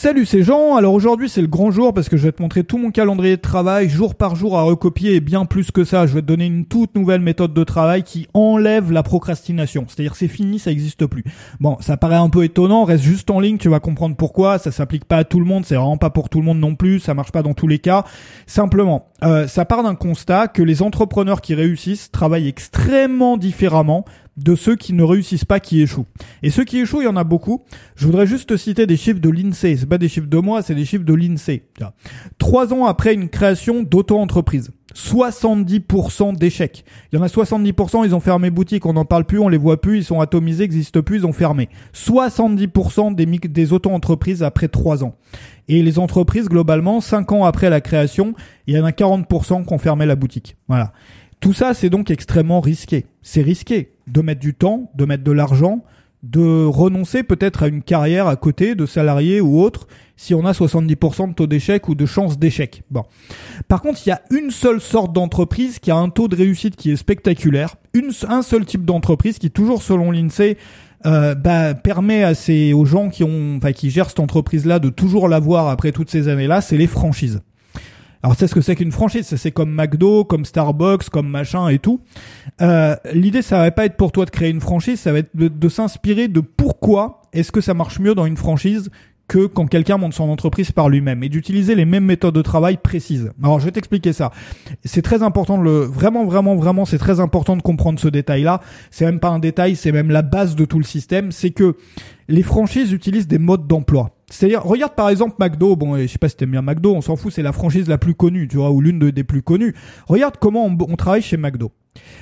Salut c'est Jean, alors aujourd'hui c'est le grand jour parce que je vais te montrer tout mon calendrier de travail jour par jour à recopier et bien plus que ça, je vais te donner une toute nouvelle méthode de travail qui enlève la procrastination, c'est-à-dire c'est fini, ça n'existe plus. Bon, ça paraît un peu étonnant, reste juste en ligne, tu vas comprendre pourquoi, ça s'applique pas à tout le monde, c'est vraiment pas pour tout le monde non plus, ça marche pas dans tous les cas, simplement, ça part d'un constat que les entrepreneurs qui réussissent travaillent extrêmement différemment de ceux qui ne réussissent pas, qui échouent. Et ceux qui échouent, il y en a beaucoup. Je voudrais juste te citer des chiffres de l'INSEE. C'est pas des chiffres de moi, c'est des chiffres de l'INSEE. 3 ans après une création d'auto-entreprise, 70% d'échecs. Il y en a 70%, ils ont fermé boutique, on n'en parle plus, on les voit plus, ils sont atomisés, n'existent plus, ils ont fermé. 70% des auto-entreprises après 3 ans. Et les entreprises, globalement, 5 ans après la création, il y en a 40% qui ont fermé la boutique. Voilà. Tout ça, c'est donc extrêmement risqué. C'est risqué de mettre du temps, de mettre de l'argent, de renoncer peut-être à une carrière à côté de salarié ou autre si on a 70% de taux d'échec ou de chance d'échec. Bon. Par contre, il y a une seule sorte d'entreprise qui a un taux de réussite qui est spectaculaire. Un seul type d'entreprise qui, toujours selon l'INSEE, permet aux gens qui gèrent cette entreprise-là de toujours l'avoir après toutes ces années-là, c'est les franchises. Alors, tu sais ce que c'est qu'une franchise? C'est comme McDo, comme Starbucks, comme machin et tout. L'idée, ça va pas être pour toi de créer une franchise, ça va être de s'inspirer de pourquoi est-ce que ça marche mieux dans une franchise que quand quelqu'un monte son entreprise par lui-même et d'utiliser les mêmes méthodes de travail précises. Alors, je vais t'expliquer ça. C'est très important vraiment, c'est très important de comprendre ce détail-là. C'est même pas un détail, c'est même la base de tout le système. C'est que les franchises utilisent des modes d'emploi. C'est-à-dire, regarde par exemple McDo, je sais pas si t'aimes bien McDo, on s'en fout, c'est la franchise la plus connue, tu vois, ou l'une des plus connues. Regarde comment on travaille chez McDo.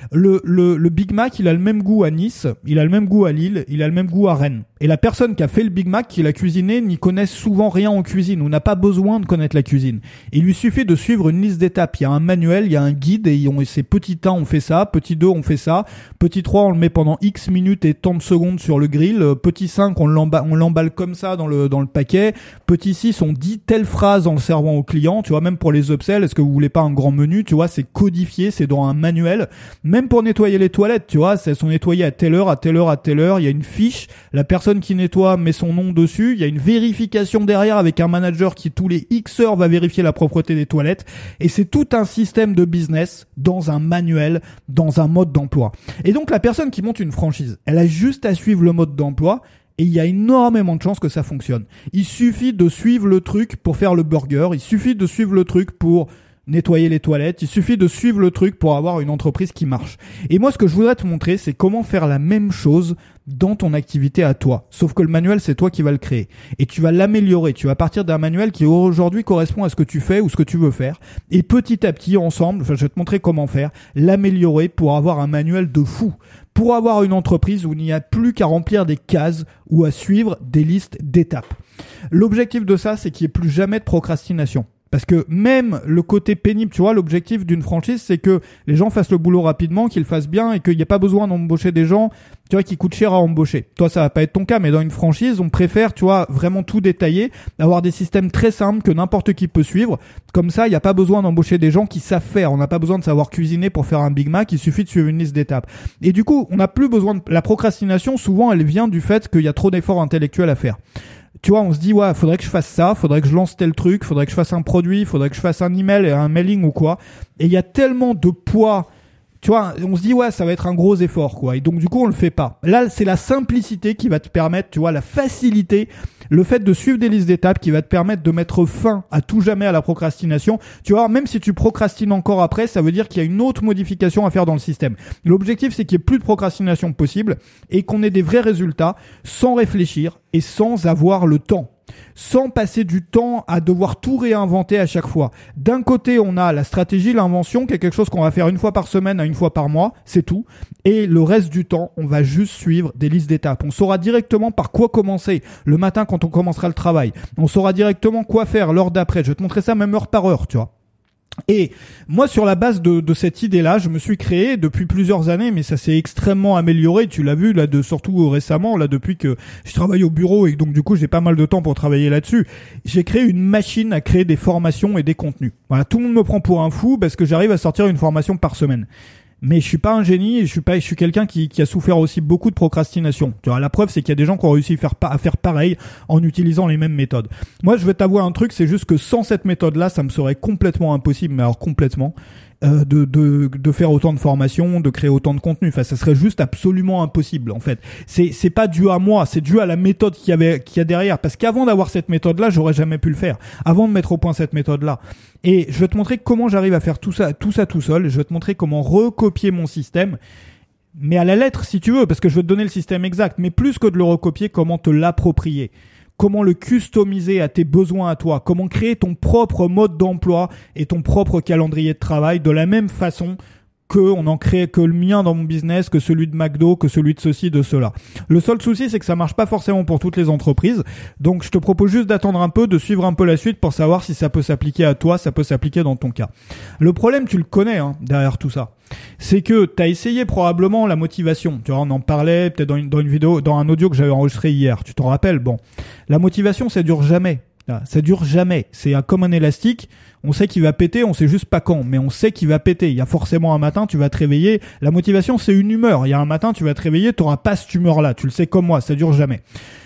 Le Big Mac, il a le même goût à Nice, il a le même goût à Lille, il a le même goût à Rennes. Et la personne qui a fait le Big Mac, qui l'a cuisiné, n'y connaît souvent rien en cuisine, ou n'a pas besoin de connaître la cuisine. Il lui suffit de suivre une liste d'étapes. Il y a un manuel, il y a un guide, et c'est petit 1, on fait ça, petit 2, on fait ça, petit 3, on le met pendant X minutes et tant de secondes sur le grill, petit 5, on l'emballe comme ça dans le paquet, petit 6, on dit telle phrase en le servant au client, tu vois, même pour les upsells, est-ce que vous voulez pas un grand menu, tu vois, c'est codifié, c'est dans un manuel. Même pour nettoyer les toilettes, tu vois, elles sont nettoyées à telle heure, à telle heure, à telle heure. Il y a une fiche. La personne qui nettoie met son nom dessus. Il y a une vérification derrière avec un manager qui tous les X heures va vérifier la propreté des toilettes. Et c'est tout un système de business dans un manuel, dans un mode d'emploi. Et donc la personne qui monte une franchise, elle a juste à suivre le mode d'emploi. Et il y a énormément de chances que ça fonctionne. Il suffit de suivre le truc pour faire le burger. Il suffit de suivre le truc pour nettoyer les toilettes, il suffit de suivre le truc pour avoir une entreprise qui marche. Et moi, ce que je voudrais te montrer, c'est comment faire la même chose dans ton activité à toi. Sauf que le manuel, c'est toi qui vas le créer. Et tu vas l'améliorer. Tu vas partir d'un manuel qui aujourd'hui correspond à ce que tu fais ou ce que tu veux faire. Et petit à petit, ensemble, je vais te montrer comment faire, l'améliorer pour avoir un manuel de fou. Pour avoir une entreprise où il n'y a plus qu'à remplir des cases ou à suivre des listes d'étapes. L'objectif de ça, c'est qu'il n'y ait plus jamais de procrastination. Parce que même le côté pénible, tu vois, l'objectif d'une franchise, c'est que les gens fassent le boulot rapidement, qu'ils le fassent bien et qu'il n'y ait pas besoin d'embaucher des gens, tu vois, qui coûtent cher à embaucher. Toi, ça va pas être ton cas, mais dans une franchise, on préfère, tu vois, vraiment tout détailler, avoir des systèmes très simples que n'importe qui peut suivre. Comme ça, il n'y a pas besoin d'embaucher des gens qui savent faire. On n'a pas besoin de savoir cuisiner pour faire un Big Mac, il suffit de suivre une liste d'étapes. Et du coup, on n'a plus besoin de... La procrastination, souvent, elle vient du fait qu'il y a trop d'efforts intellectuels à faire. Tu vois, on se dit, ouais, faudrait que je fasse ça, faudrait que je lance tel truc, faudrait que je fasse un produit, faudrait que je fasse un email, un mailing ou quoi. Et il y a tellement de poids, tu vois, on se dit, ouais, ça va être un gros effort, quoi. Et donc, du coup, on le fait pas. Là, c'est la simplicité qui va te permettre, tu vois, la facilité, le fait de suivre des listes d'étapes qui va te permettre de mettre fin à tout jamais à la procrastination. Tu vois, même si tu procrastines encore après, ça veut dire qu'il y a une autre modification à faire dans le système. L'objectif, c'est qu'il n'y ait plus de procrastination possible et qu'on ait des vrais résultats sans réfléchir et sans avoir le temps. Sans passer du temps à devoir tout réinventer à chaque fois. D'un côté, on a la stratégie, l'invention, qui est quelque chose qu'on va faire une fois par semaine à une fois par mois, c'est tout. Et le reste du temps, on va juste suivre des listes d'étapes. On saura directement par quoi commencer le matin quand on commencera le travail. On saura directement quoi faire l'heure d'après. Je vais te montrer ça même heure par heure, tu vois. Et moi, sur la base de cette idée-là, je me suis créé depuis plusieurs années, mais ça s'est extrêmement amélioré. Tu l'as vu là, surtout récemment, là, depuis que je travaille au bureau et donc du coup j'ai pas mal de temps pour travailler là-dessus. J'ai créé une machine à créer des formations et des contenus. Voilà, tout le monde me prend pour un fou parce que j'arrive à sortir une formation par semaine. Mais je suis pas un génie et je suis quelqu'un qui a souffert aussi beaucoup de procrastination. Tu vois, la preuve, c'est qu'il y a des gens qui ont réussi à faire pareil en utilisant les mêmes méthodes. Moi, je vais t'avouer un truc, c'est juste que sans cette méthode-là, ça me serait complètement impossible, mais alors complètement, de faire autant de formations, de créer autant de contenu. Enfin, ça serait juste absolument impossible, en fait. C'est pas dû à moi, c'est dû à la méthode qu'il y a derrière. Parce qu'avant d'avoir cette méthode-là, j'aurais jamais pu le faire. Avant de mettre au point cette méthode-là. Et je vais te montrer comment j'arrive à faire tout ça tout seul. Je vais te montrer comment recopier mon système. Mais à la lettre, si tu veux, parce que je vais te donner le système exact. Mais plus que de le recopier, comment te l'approprier. Comment le customiser à tes besoins à toi. Comment créer ton propre mode d'emploi et ton propre calendrier de travail de la même façon que le mien dans mon business, que celui de McDo, que celui de ceci, de cela. Le seul souci, c'est que ça marche pas forcément pour toutes les entreprises. Donc, je te propose juste d'attendre un peu, de suivre un peu la suite pour savoir si ça peut s'appliquer à toi, ça peut s'appliquer dans ton cas. Le problème, tu le connais, derrière tout ça. C'est que t'as essayé probablement la motivation. Tu vois, on en parlait peut-être dans une vidéo, dans un audio que j'avais enregistré hier. Tu t'en rappelles? Bon. La motivation, ça dure jamais. Ça dure jamais. C'est comme un élastique. On sait qu'il va péter, on sait juste pas quand, mais on sait qu'il va péter. Il y a forcément un matin, tu vas te réveiller. La motivation, c'est une humeur. Il y a un matin, tu vas te réveiller, tu n'auras pas cette humeur-là. Tu le sais comme moi, ça dure jamais.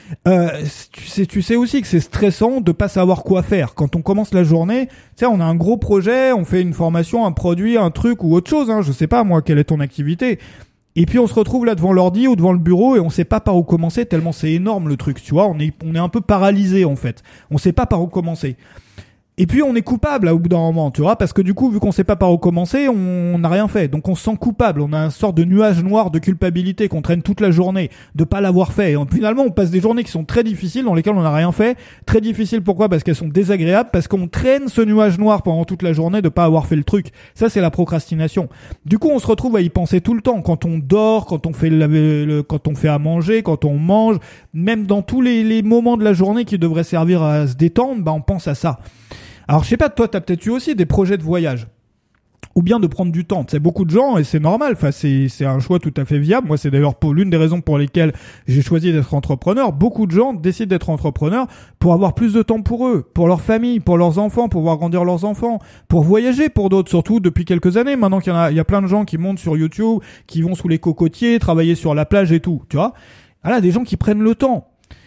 Tu sais aussi que c'est stressant de pas savoir quoi faire. Quand on commence la journée, tu sais, on a un gros projet, on fait une formation, un produit, un truc ou autre chose. Je sais pas moi quelle est ton activité. Et puis on se retrouve là devant l'ordi ou devant le bureau et on sait pas par où commencer tellement c'est énorme le truc. Tu vois, on est un peu paralysé en fait. On sait pas par où commencer. Et puis on est coupable au bout d'un moment, tu vois, parce que du coup, vu qu'on sait pas par où commencer, on n'a rien fait. Donc on se sent coupable, on a un sort de nuage noir de culpabilité qu'on traîne toute la journée de pas l'avoir fait. Et finalement, on passe des journées qui sont très difficiles, dans lesquelles on n'a rien fait. Très difficiles, pourquoi? Parce qu'elles sont désagréables, parce qu'on traîne ce nuage noir pendant toute la journée de pas avoir fait le truc. Ça, c'est la procrastination. Du coup, on se retrouve à y penser tout le temps. Quand on dort, quand on fait quand on fait à manger, quand on mange, même dans tous les moments de la journée qui devraient servir à se détendre, on pense à ça. Alors, je sais pas, toi, t'as peut-être eu aussi des projets de voyage. Ou bien de prendre du temps. C'est beaucoup de gens, et c'est normal. Enfin, c'est un choix tout à fait viable. Moi, c'est d'ailleurs l'une des raisons pour lesquelles j'ai choisi d'être entrepreneur. Beaucoup de gens décident d'être entrepreneurs pour avoir plus de temps pour eux, pour leur famille, pour leurs enfants, pour voir grandir leurs enfants, pour voyager pour d'autres, surtout depuis quelques années. Maintenant qu'il y a plein de gens qui montent sur YouTube, qui vont sous les cocotiers, travailler sur la plage et tout, tu vois. Voilà, des gens qui prennent le temps.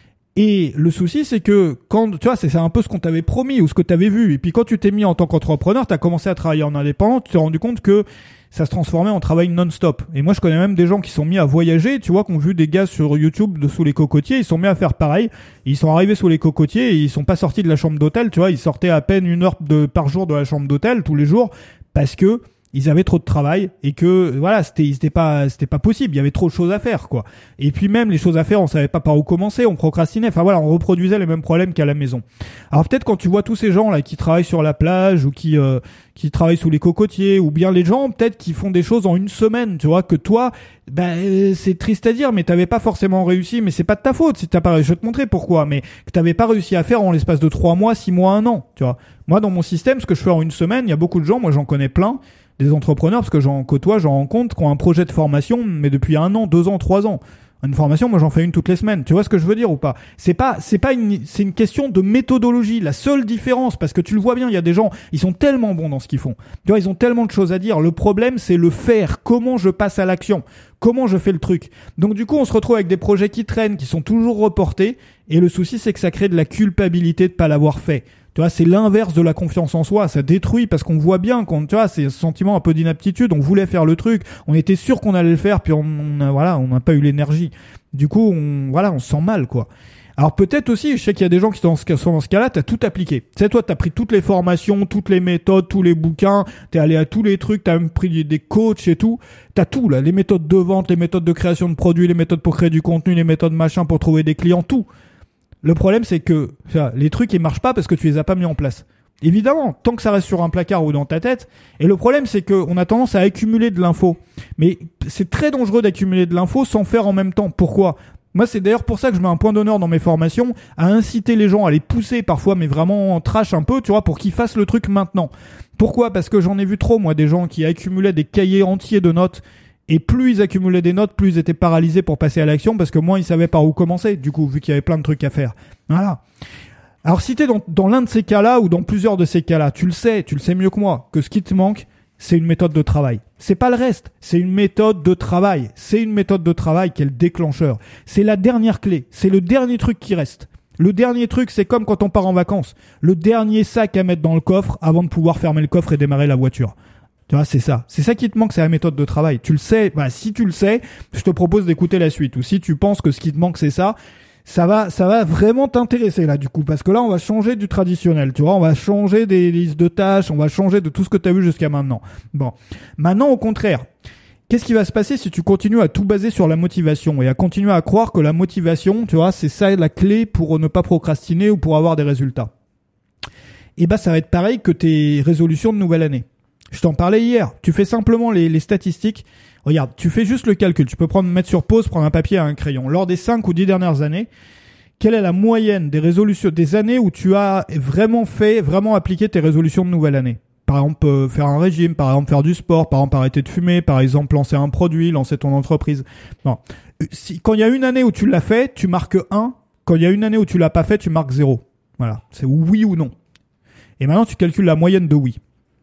Et le souci, c'est que quand, tu vois, c'est un peu ce qu'on t'avait promis ou ce que t'avais vu. Et puis quand tu t'es mis en tant qu'entrepreneur, t'as commencé à travailler en indépendant, tu t'es rendu compte que ça se transformait en travail non-stop. Et moi, je connais même des gens qui sont mis à voyager, tu vois, qui ont vu des gars sur YouTube sous les cocotiers, ils sont mis à faire pareil. Ils sont arrivés sous les cocotiers et ils sont pas sortis de la chambre d'hôtel, tu vois, ils sortaient à peine 1 heure par jour de la chambre d'hôtel tous les jours parce que ils avaient trop de travail et que voilà, c'était pas possible, il y avait trop de choses à faire quoi. Et puis même les choses à faire, on savait pas par où commencer, on procrastinait. Enfin voilà, on reproduisait les mêmes problèmes qu'à la maison. Alors peut-être quand tu vois tous ces gens là qui travaillent sur la plage ou qui travaillent sous les cocotiers, ou bien les gens peut-être qui font des choses en 1 semaine, tu vois, que toi c'est triste à dire, mais t'avais pas forcément réussi, mais c'est pas de ta faute si t'as pas réussi. Je vais te montrer pourquoi, mais que t'avais pas réussi à faire en l'espace de 3 mois, 6 mois, 1 an, tu vois. Moi dans mon système, ce que je fais en 1 semaine, il y a beaucoup de gens, moi j'en connais plein, des entrepreneurs, parce que j'en côtoie, j'en rencontre, qui ont un projet de formation, mais depuis 1 an, 2 ans, 3 ans. Une formation, moi j'en fais une toutes les semaines. Tu vois ce que je veux dire ou pas? C'est une question de méthodologie. La seule différence, parce que tu le vois bien, il y a des gens, ils sont tellement bons dans ce qu'ils font. Tu vois, ils ont tellement de choses à dire. Le problème, c'est le faire. Comment je passe à l'action? Comment je fais le truc? Donc du coup, on se retrouve avec des projets qui traînent, qui sont toujours reportés. Et le souci, c'est que ça crée de la culpabilité de pas l'avoir fait. Tu vois, c'est l'inverse de la confiance en soi. Ça détruit parce qu'on voit bien tu vois, c'est un sentiment un peu d'inaptitude. On voulait faire le truc. On était sûr qu'on allait le faire, puis on n'a pas eu l'énergie. Du coup, on se sent mal, quoi. Alors peut-être aussi, je sais qu'il y a des gens qui sont dans ce cas-là, t'as tout appliqué. Tu sais, toi, t'as pris toutes les formations, toutes les méthodes, tous les bouquins, t'es allé à tous les trucs, t'as même pris des coachs et tout. T'as tout, là. Les méthodes de vente, les méthodes de création de produits, les méthodes pour créer du contenu, les méthodes machin pour trouver des clients, tout. Le problème, c'est que les trucs, ils marchent pas parce que tu les as pas mis en place. Évidemment, tant que ça reste sur un placard ou dans ta tête. Et le problème, c'est qu'on a tendance à accumuler de l'info. Mais c'est très dangereux d'accumuler de l'info sans faire en même temps. Pourquoi ? Moi, c'est d'ailleurs pour ça que je mets un point d'honneur dans mes formations à inciter les gens à les pousser parfois, mais vraiment trash un peu, tu vois, pour qu'ils fassent le truc maintenant. Pourquoi ? Parce que j'en ai vu trop, moi, des gens qui accumulaient des cahiers entiers de notes. Et plus ils accumulaient des notes, plus ils étaient paralysés pour passer à l'action parce que moins ils savaient par où commencer, du coup, vu qu'il y avait plein de trucs à faire. Voilà. Alors si t'es dans l'un de ces cas-là ou dans plusieurs de ces cas-là, tu le sais mieux que moi, que ce qui te manque, c'est une méthode de travail. C'est pas le reste. C'est une méthode de travail. C'est une méthode de travail qui est le déclencheur. C'est la dernière clé. C'est le dernier truc qui reste. Le dernier truc, c'est comme quand on part en vacances. Le dernier sac à mettre dans le coffre avant de pouvoir fermer le coffre et démarrer la voiture. Tu vois, c'est ça. C'est ça qui te manque, c'est la méthode de travail. Tu le sais. Bah, si tu le sais, je te propose d'écouter la suite. Ou si tu penses que ce qui te manque, c'est ça, ça va vraiment t'intéresser là, du coup. Parce que là, on va changer du traditionnel. Tu vois, on va changer des listes de tâches. On va changer de tout ce que tu as vu jusqu'à maintenant. Bon. Maintenant, au contraire. Qu'est-ce qui va se passer si tu continues à tout baser sur la motivation et à continuer à croire que la motivation, tu vois, c'est ça la clé pour ne pas procrastiner ou pour avoir des résultats? Et bah, ça va être pareil que tes résolutions de nouvelle année. Je t'en parlais hier. Tu fais simplement les statistiques. Regarde, tu fais juste le calcul. Tu peux mettre sur pause, prendre un papier et un crayon. Lors des 5 ou 10 dernières années, quelle est la moyenne des résolutions, des années où tu as vraiment appliqué tes résolutions de nouvelle année? Par exemple, faire un régime, par exemple, faire du sport, par exemple, arrêter de fumer, par exemple, lancer un produit, lancer ton entreprise. Non. Quand il y a une année où tu l'as fait, tu marques 1. Quand il y a une année où tu l'as pas fait, tu marques 0. Voilà. C'est oui ou non. Et maintenant, tu calcules la moyenne de oui.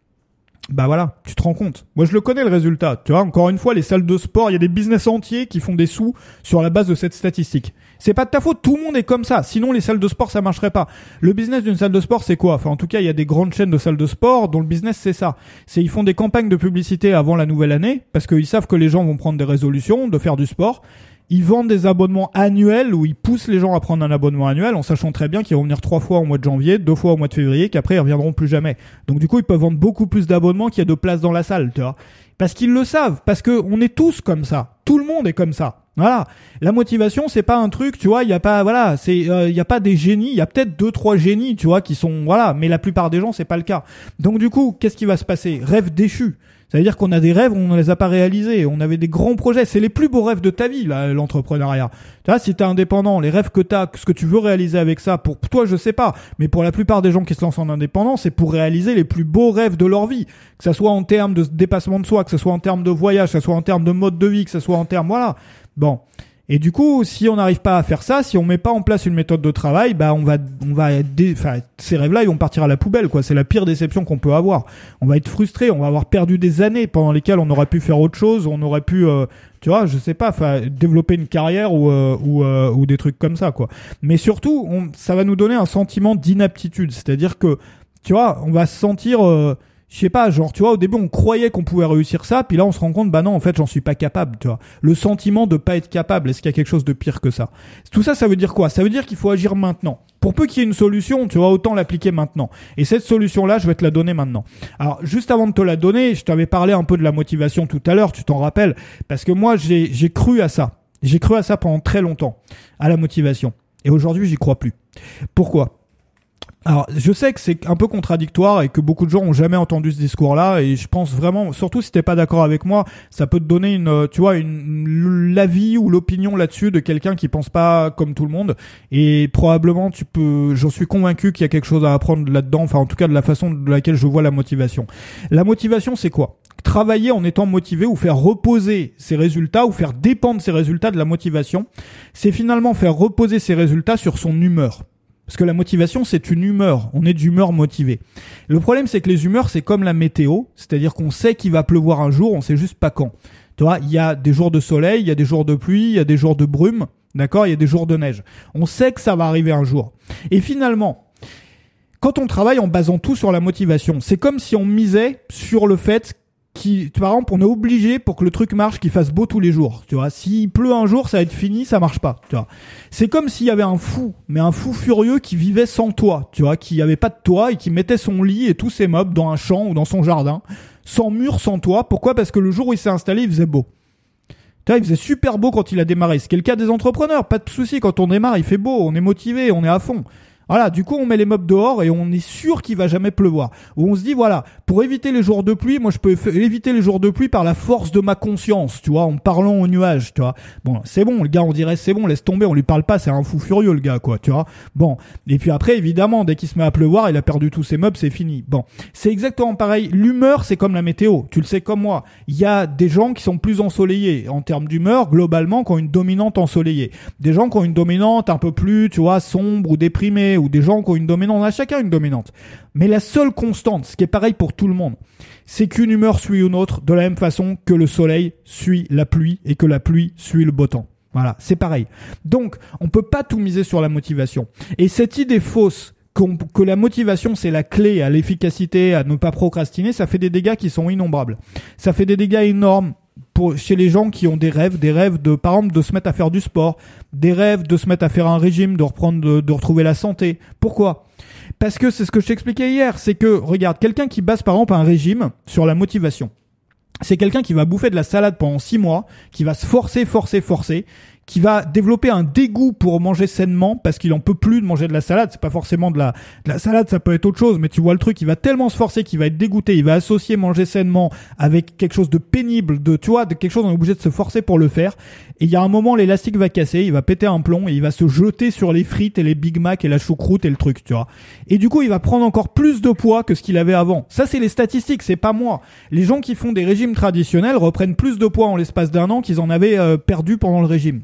Bah voilà, tu te rends compte. Moi, je le connais le résultat. Tu vois, encore une fois, les salles de sport, il y a des business entiers qui font des sous sur la base de cette statistique. C'est pas de ta faute, tout le monde est comme ça. Sinon, les salles de sport, ça marcherait pas. Le business d'une salle de sport, c'est quoi? Enfin, en tout cas, il y a des grandes chaînes de salles de sport dont le business, c'est ça. Ils font des campagnes de publicité avant la nouvelle année parce qu'ils savent que les gens vont prendre des résolutions de faire du sport. Ils vendent des abonnements annuels où ils poussent les gens à prendre un abonnement annuel en sachant très bien qu'ils vont venir 3 fois au mois de janvier, 2 fois au mois de février, qu'après ils reviendront plus jamais. Donc du coup, ils peuvent vendre beaucoup plus d'abonnements qu'il y a de place dans la salle, tu vois. Parce qu'ils le savent, parce que on est tous comme ça. Tout le monde est comme ça. Voilà. La motivation, c'est pas un truc, tu vois, il y a pas il y a pas des génies, il y a peut-être 2-3 génies, tu vois, qui sont mais la plupart des gens, c'est pas le cas. Donc du coup, qu'est-ce qui va se passer? Rêve déchu. Ça veut dire qu'on a des rêves, on ne les a pas réalisés. On avait des grands projets. C'est les plus beaux rêves de ta vie, là, l'entrepreneuriat. Tu vois, si t'es indépendant, les rêves que t'as, ce que tu veux réaliser avec ça, pour toi, je sais pas. Mais pour la plupart des gens qui se lancent en indépendant, c'est pour réaliser les plus beaux rêves de leur vie. Que ça soit en termes de dépassement de soi, que ça soit en termes de voyage, que ça soit en termes de mode de vie, que ça soit en termes, voilà. Bon. Et du coup, si on n'arrive pas à faire ça, si on met pas en place une méthode de travail, bah ces rêves-là, ils vont partir à la poubelle, quoi. C'est la pire déception qu'on peut avoir. On va être frustré, on va avoir perdu des années pendant lesquelles on aurait pu faire autre chose, on aurait pu, tu vois, je sais pas, développer une carrière ou des trucs comme ça, quoi. Mais surtout, ça va nous donner un sentiment d'inaptitude, c'est-à-dire que, tu vois, on va se sentir je sais pas, genre, tu vois, au début, on croyait qu'on pouvait réussir ça, puis là, on se rend compte, bah non, en fait, j'en suis pas capable, tu vois. Le sentiment de pas être capable, est-ce qu'il y a quelque chose de pire que ça? Tout ça, ça veut dire quoi? Ça veut dire qu'il faut agir maintenant. Pour peu qu'il y ait une solution, tu vois, autant l'appliquer maintenant. Et cette solution-là, je vais te la donner maintenant. Alors, juste avant de te la donner, je t'avais parlé un peu de la motivation tout à l'heure, tu t'en rappelles, parce que moi, j'ai cru à ça. J'ai cru à ça pendant très longtemps, à la motivation. Et aujourd'hui, j'y crois plus. Pourquoi? Alors, je sais que c'est un peu contradictoire et que beaucoup de gens ont jamais entendu ce discours-là et je pense vraiment, surtout si t'es pas d'accord avec moi, ça peut te donner l'avis ou l'opinion là-dessus de quelqu'un qui pense pas comme tout le monde et probablement j'en suis convaincu qu'il y a quelque chose à apprendre là-dedans, enfin en tout cas de la façon de laquelle je vois la motivation. La motivation, c'est quoi? Travailler en étant motivé ou faire reposer ses résultats ou faire dépendre ses résultats de la motivation, c'est finalement faire reposer ses résultats sur son humeur. Parce que la motivation, c'est une humeur. On est d'humeur motivée. Le problème, c'est que les humeurs, c'est comme la météo. C'est-à-dire qu'on sait qu'il va pleuvoir un jour, on sait juste pas quand. Tu vois, il y a des jours de soleil, il y a des jours de pluie, il y a des jours de brume. D'accord? Il y a des jours de neige. On sait que ça va arriver un jour. Et finalement, quand on travaille en basant tout sur la motivation, c'est comme si on misait sur le fait par exemple, on est obligé pour que le truc marche qu'il fasse beau tous les jours. Tu vois, s'il pleut un jour, ça va être fini, ça marche pas. Tu vois, c'est comme s'il y avait un fou furieux qui vivait sans toit. Tu vois, qui avait pas de toit et qui mettait son lit et tous ses meubles dans un champ ou dans son jardin, sans mur, sans toit. Pourquoi? Parce que le jour où il s'est installé, il faisait beau. Tu vois, il faisait super beau quand il a démarré. C'est le cas des entrepreneurs. Pas de souci, quand on démarre, il fait beau, on est motivé, on est à fond. Voilà, du coup, on met les meubles dehors et on est sûr qu'il va jamais pleuvoir. Ou on se dit, voilà, pour éviter les jours de pluie, moi, je peux éviter les jours de pluie par la force de ma conscience, tu vois, en parlant aux nuages, tu vois. Bon, c'est bon, le gars, on dirait, c'est bon, laisse tomber, on lui parle pas, c'est un fou furieux, le gars, quoi, tu vois. Bon. Et puis après, évidemment, dès qu'il se met à pleuvoir, il a perdu tous ses meubles, c'est fini. Bon. C'est exactement pareil. L'humeur, c'est comme la météo. Tu le sais comme moi. Il y a des gens qui sont plus ensoleillés. En termes d'humeur, globalement, qui ont une dominante ensoleillée. Des gens qui ont une dominante un peu plus, tu vois, sombre ou déprimée, dominée ou des gens qui ont une dominante. On a chacun une dominante. Mais la seule constante, ce qui est pareil pour tout le monde, c'est qu'une humeur suit une autre de la même façon que le soleil suit la pluie et que la pluie suit le beau temps. Voilà, c'est pareil. Donc, on peut pas tout miser sur la motivation. Et cette idée fausse que la motivation c'est la clé à l'efficacité, à ne pas procrastiner, ça fait des dégâts qui sont innombrables. Ça fait des dégâts énormes chez les gens qui ont des rêves de, par exemple, de se mettre à faire du sport, des rêves de se mettre à faire un régime, de retrouver la santé. Pourquoi ? Parce que c'est ce que je t'expliquais hier, c'est que, regarde, quelqu'un qui base par exemple un régime sur la motivation, c'est quelqu'un qui va bouffer de la salade pendant 6 mois, qui va se forcer, qui va développer un dégoût pour manger sainement parce qu'il en peut plus de manger de la salade. C'est pas forcément de la salade, ça peut être autre chose, mais tu vois le truc, il va tellement se forcer qu'il va être dégoûté, il va associer manger sainement avec quelque chose de pénible, de quelque chose on est obligé de se forcer pour le faire. Et il y a un moment, l'élastique va casser, il va péter un plomb et il va se jeter sur les frites et les Big Mac et la choucroute et le truc, tu vois. Et du coup, il va prendre encore plus de poids que ce qu'il avait avant. Ça, c'est les statistiques, c'est pas moi. Les gens qui font des régimes traditionnels reprennent plus de poids en l'espace d'un an qu'ils en avaient perdu pendant le régime.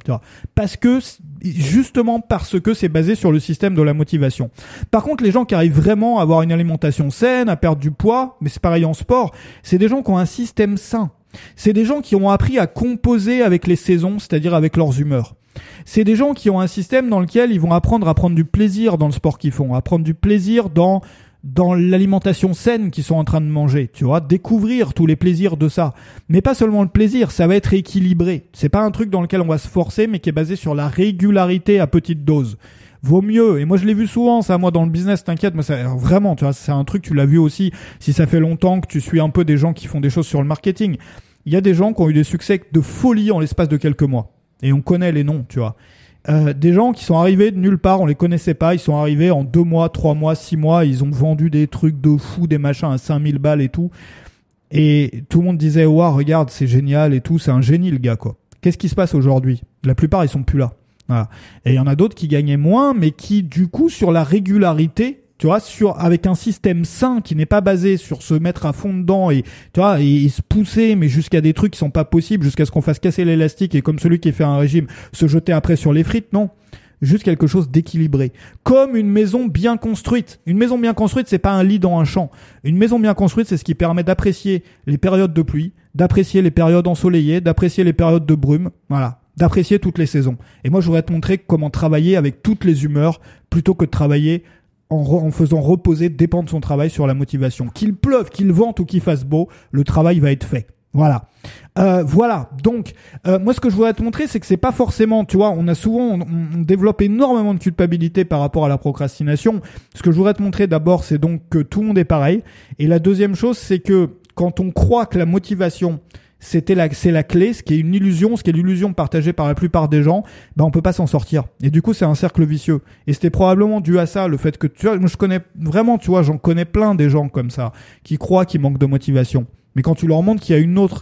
Justement parce que c'est basé sur le système de la motivation. Par contre, les gens qui arrivent vraiment à avoir une alimentation saine, à perdre du poids, mais c'est pareil en sport, c'est des gens qui ont un système sain. C'est des gens qui ont appris à composer avec les saisons, c'est-à-dire avec leurs humeurs. C'est des gens qui ont un système dans lequel ils vont apprendre à prendre du plaisir dans le sport qu'ils font, à prendre du plaisir dans l'alimentation saine qu'ils sont en train de manger, tu vois, découvrir tous les plaisirs de ça. Mais pas seulement le plaisir, ça va être équilibré. C'est pas un truc dans lequel on va se forcer, mais qui est basé sur la régularité à petite dose. Vaut mieux, et moi je l'ai vu souvent, ça, moi dans le business, t'inquiète, mais ça, vraiment, tu vois, c'est un truc, tu l'as vu aussi, si ça fait longtemps que tu suis un peu des gens qui font des choses sur le marketing. Il y a des gens qui ont eu des succès de folie en l'espace de quelques mois. Et on connaît les noms, tu vois. Des gens qui sont arrivés de nulle part, on les connaissait pas, ils sont arrivés en 2 mois, 3 mois, 6 mois, ils ont vendu des trucs de fou, des machins à 5000 balles et tout. Et tout le monde disait, ouah, regarde, c'est génial et tout, c'est un génie le gars, quoi. Qu'est-ce qui se passe aujourd'hui ? La plupart, ils sont plus là. Voilà. Et il y en a d'autres qui gagnaient moins, mais qui, du coup, sur la régularité, tu vois, avec un système sain qui n'est pas basé sur se mettre à fond dedans et, tu vois, et se pousser, mais jusqu'à des trucs qui sont pas possibles, jusqu'à ce qu'on fasse casser l'élastique et comme celui qui fait un régime, se jeter après sur les frites, non. Juste quelque chose d'équilibré. Comme une maison bien construite. Une maison bien construite, c'est pas un lit dans un champ. Une maison bien construite, c'est ce qui permet d'apprécier les périodes de pluie, d'apprécier les périodes ensoleillées, d'apprécier les périodes de brume. Voilà. D'apprécier toutes les saisons. Et moi, je voudrais te montrer comment travailler avec toutes les humeurs plutôt que de travailler en faisant reposer, dépendre son travail sur la motivation. Qu'il pleuve, qu'il vente ou qu'il fasse beau, le travail va être fait. Voilà. Voilà. Donc, moi, ce que je voudrais te montrer, c'est que c'est pas forcément, tu vois, on développe énormément de culpabilité par rapport à la procrastination. Ce que je voudrais te montrer d'abord, c'est donc que tout le monde est pareil. Et la deuxième chose, c'est que quand on croit que la motivation, c'est la clé, ce qui est une illusion, ce qui est l'illusion partagée par la plupart des gens, ben on peut pas s'en sortir. Et du coup, c'est un cercle vicieux. Et c'était probablement dû à ça, le fait que, tu vois, moi je connais vraiment, tu vois, j'en connais plein des gens comme ça, qui croient qu'ils manquent de motivation. Mais quand tu leur montres qu'il y a une autre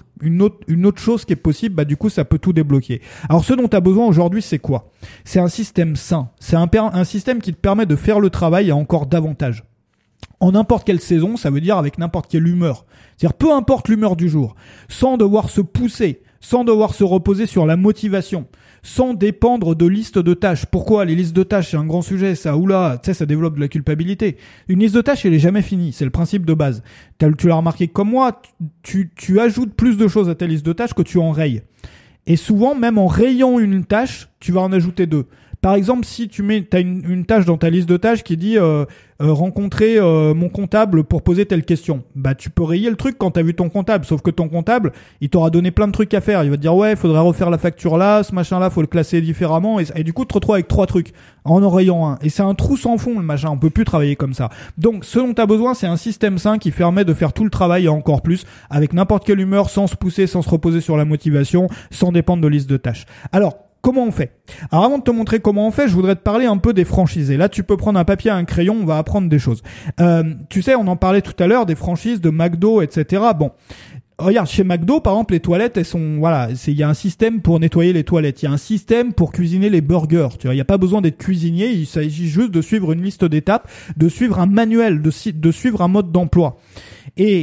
chose qui est possible, bah du coup, ça peut tout débloquer. Alors, ce dont tu as besoin aujourd'hui, c'est quoi ? C'est un système sain. C'est un système qui te permet de faire le travail à encore davantage. En n'importe quelle saison, ça veut dire avec n'importe quelle humeur. C'est-à-dire peu importe l'humeur du jour, sans devoir se pousser, sans devoir se reposer sur la motivation, sans dépendre de listes de tâches. Pourquoi ? Les listes de tâches, c'est un grand sujet, ça. Oula, tu sais, ça développe de la culpabilité. Une liste de tâches, elle est jamais finie. C'est le principe de base. Tu l'as remarqué comme moi, tu ajoutes plus de choses à ta liste de tâches que tu en rayes. Et souvent, même en rayant une tâche, tu vas en ajouter 2. Par exemple, si t'as une tâche dans ta liste de tâches qui dit rencontrer mon comptable pour poser telle question, bah tu peux rayer le truc quand t'as vu ton comptable. Sauf que ton comptable, il t'aura donné plein de trucs à faire. Il va te dire ouais, il faudrait refaire la facture là, ce machin là, faut le classer différemment. Et du coup, tu te retrouves avec 3 trucs en rayant un. Et c'est un trou sans fond le machin. On peut plus travailler comme ça. Donc, ce dont t'as besoin, c'est un système sain qui permet de faire tout le travail et encore plus avec n'importe quelle humeur, sans se pousser, sans se reposer sur la motivation, sans dépendre de liste de tâches. Alors, comment on fait ? Alors avant de te montrer comment on fait, je voudrais te parler un peu des franchisés. Là, tu peux prendre un papier et un crayon, on va apprendre des choses. Tu sais, on en parlait tout à l'heure des franchises de McDo, etc. Bon, regarde, chez McDo, par exemple, les toilettes, elles sont, voilà, il y a un système pour nettoyer les toilettes. Il y a un système pour cuisiner les burgers. Tu vois, il n'y a pas besoin d'être cuisinier. Il s'agit juste de suivre une liste d'étapes, de suivre un manuel, de suivre un mode d'emploi. Et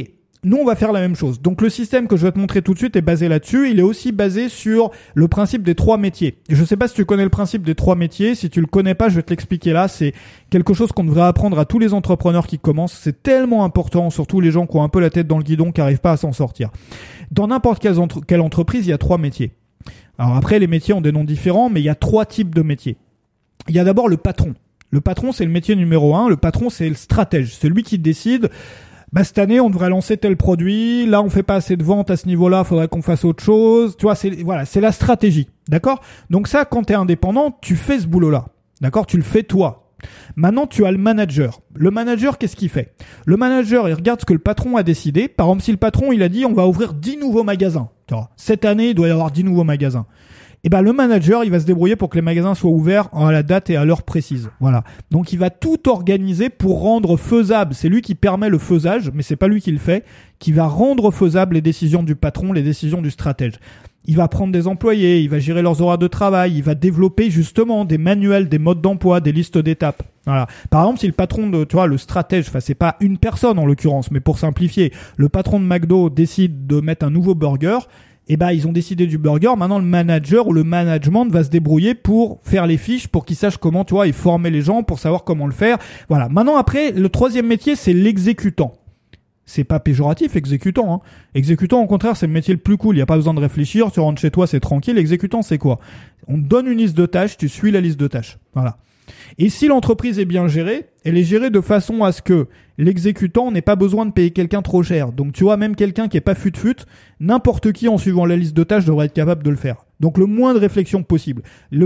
nous, on va faire la même chose. Donc, le système que je vais te montrer tout de suite est basé là-dessus. Il est aussi basé sur le principe des 3 métiers. Je sais pas si tu connais le principe des 3 métiers. Si tu le connais pas, je vais te l'expliquer là. C'est quelque chose qu'on devrait apprendre à tous les entrepreneurs qui commencent. C'est tellement important, surtout les gens qui ont un peu la tête dans le guidon, qui arrivent pas à s'en sortir. Dans n'importe quelle entreprise, il y a 3 métiers. Alors après, les métiers ont des noms différents, mais il y a 3 types de métiers. Il y a d'abord le patron. Le patron, c'est le métier numéro 1. Le patron, c'est le stratège. C'est lui qui décide. Cette année, on devrait lancer tel produit. Là, on fait pas assez de ventes à ce niveau-là. Faudrait qu'on fasse autre chose. Tu vois, c'est la stratégie. D'accord? Donc ça, quand t'es indépendant, tu fais ce boulot-là. D'accord? Tu le fais toi. Maintenant, tu as le manager. Le manager, qu'est-ce qu'il fait? Le manager, il regarde ce que le patron a décidé. Par exemple, si le patron, il a dit, on va ouvrir 10 nouveaux magasins. Tu vois, cette année, il doit y avoir 10 nouveaux magasins. Et le manager, il va se débrouiller pour que les magasins soient ouverts à la date et à l'heure précise. Voilà. Donc, il va tout organiser pour rendre faisable. C'est lui qui permet le faisage, mais c'est pas lui qui le fait, qui va rendre faisable les décisions du patron, les décisions du stratège. Il va prendre des employés, il va gérer leurs horaires de travail, il va développer justement des manuels, des modes d'emploi, des listes d'étapes. Voilà. Par exemple, si le patron le stratège, c'est pas une personne en l'occurrence, mais pour simplifier, le patron de McDo décide de mettre un nouveau burger, ils ont décidé du burger. Maintenant, le manager ou le management va se débrouiller pour faire les fiches, pour qu'ils sachent comment, et former les gens pour savoir comment le faire. Voilà. Maintenant, après, le 3e métier, c'est l'exécutant. C'est pas péjoratif, exécutant, hein. Exécutant, au contraire, c'est le métier le plus cool. Il y a pas besoin de réfléchir. Tu rentres chez toi, c'est tranquille. Exécutant, c'est quoi? On te donne une liste de tâches, tu suis la liste de tâches. Voilà. Et si l'entreprise est bien gérée, elle est gérée de façon à ce que l'exécutant n'ait pas besoin de payer quelqu'un trop cher. Donc tu vois, même quelqu'un qui est pas fut-fut, n'importe qui en suivant la liste de tâches devrait être capable de le faire. Donc le moins de réflexion possible.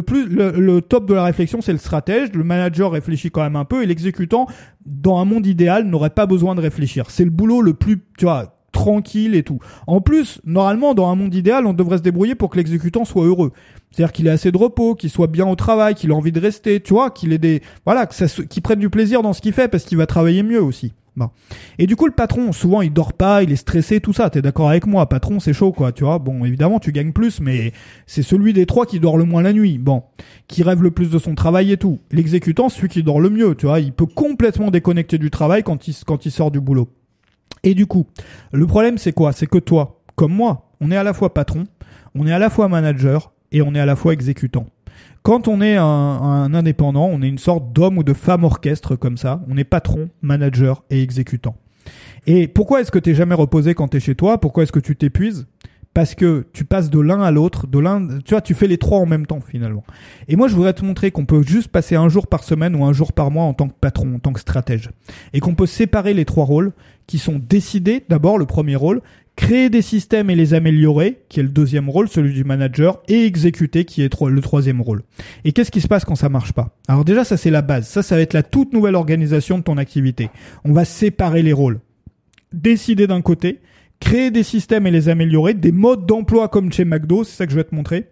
Le top de la réflexion, c'est le stratège. Le manager réfléchit quand même un peu et l'exécutant, dans un monde idéal, n'aurait pas besoin de réfléchir. C'est le boulot le plus, tranquille et tout. En plus, normalement, dans un monde idéal, on devrait se débrouiller pour que l'exécutant soit heureux. C'est-à-dire qu'il ait assez de repos, qu'il soit bien au travail, qu'il ait envie de rester, qu'il ait qu'il prenne du plaisir dans ce qu'il fait parce qu'il va travailler mieux aussi. Bon. Et du coup, le patron, souvent, il dort pas, il est stressé, tout ça. T'es d'accord avec moi? Patron, c'est chaud, quoi, tu vois. Bon, évidemment, tu gagnes plus, mais c'est celui des 3 qui dort le moins la nuit. Bon. Qui rêve le plus de son travail et tout. L'exécutant, celui qui dort le mieux, tu vois. Il peut complètement déconnecter du travail quand il sort du boulot. Et du coup, le problème, c'est quoi? C'est que toi, comme moi, on est à la fois patron, on est à la fois manager et on est à la fois exécutant. Quand on est un indépendant, on est une sorte d'homme ou de femme orchestre comme ça. On est patron, manager et exécutant. Et pourquoi est-ce que t'es jamais reposé quand t'es chez toi? Pourquoi est-ce que tu t'épuises? Parce que tu passes de l'un à l'autre, tu fais les 3 en même temps finalement. Et moi, je voudrais te montrer qu'on peut juste passer un jour par semaine ou un jour par mois en tant que patron, en tant que stratège. Et qu'on peut séparer les 3 rôles qui sont décidés, d'abord le premier rôle, créer des systèmes et les améliorer, qui est le 2e rôle, celui du manager, et exécuter, qui est le 3e rôle. Et qu'est-ce qui se passe quand ça marche pas? Alors déjà, ça c'est la base. Ça va être la toute nouvelle organisation de ton activité. On va séparer les rôles. Décider d'un côté, créer des systèmes et les améliorer, des modes d'emploi comme chez McDo, c'est ça que je vais te montrer.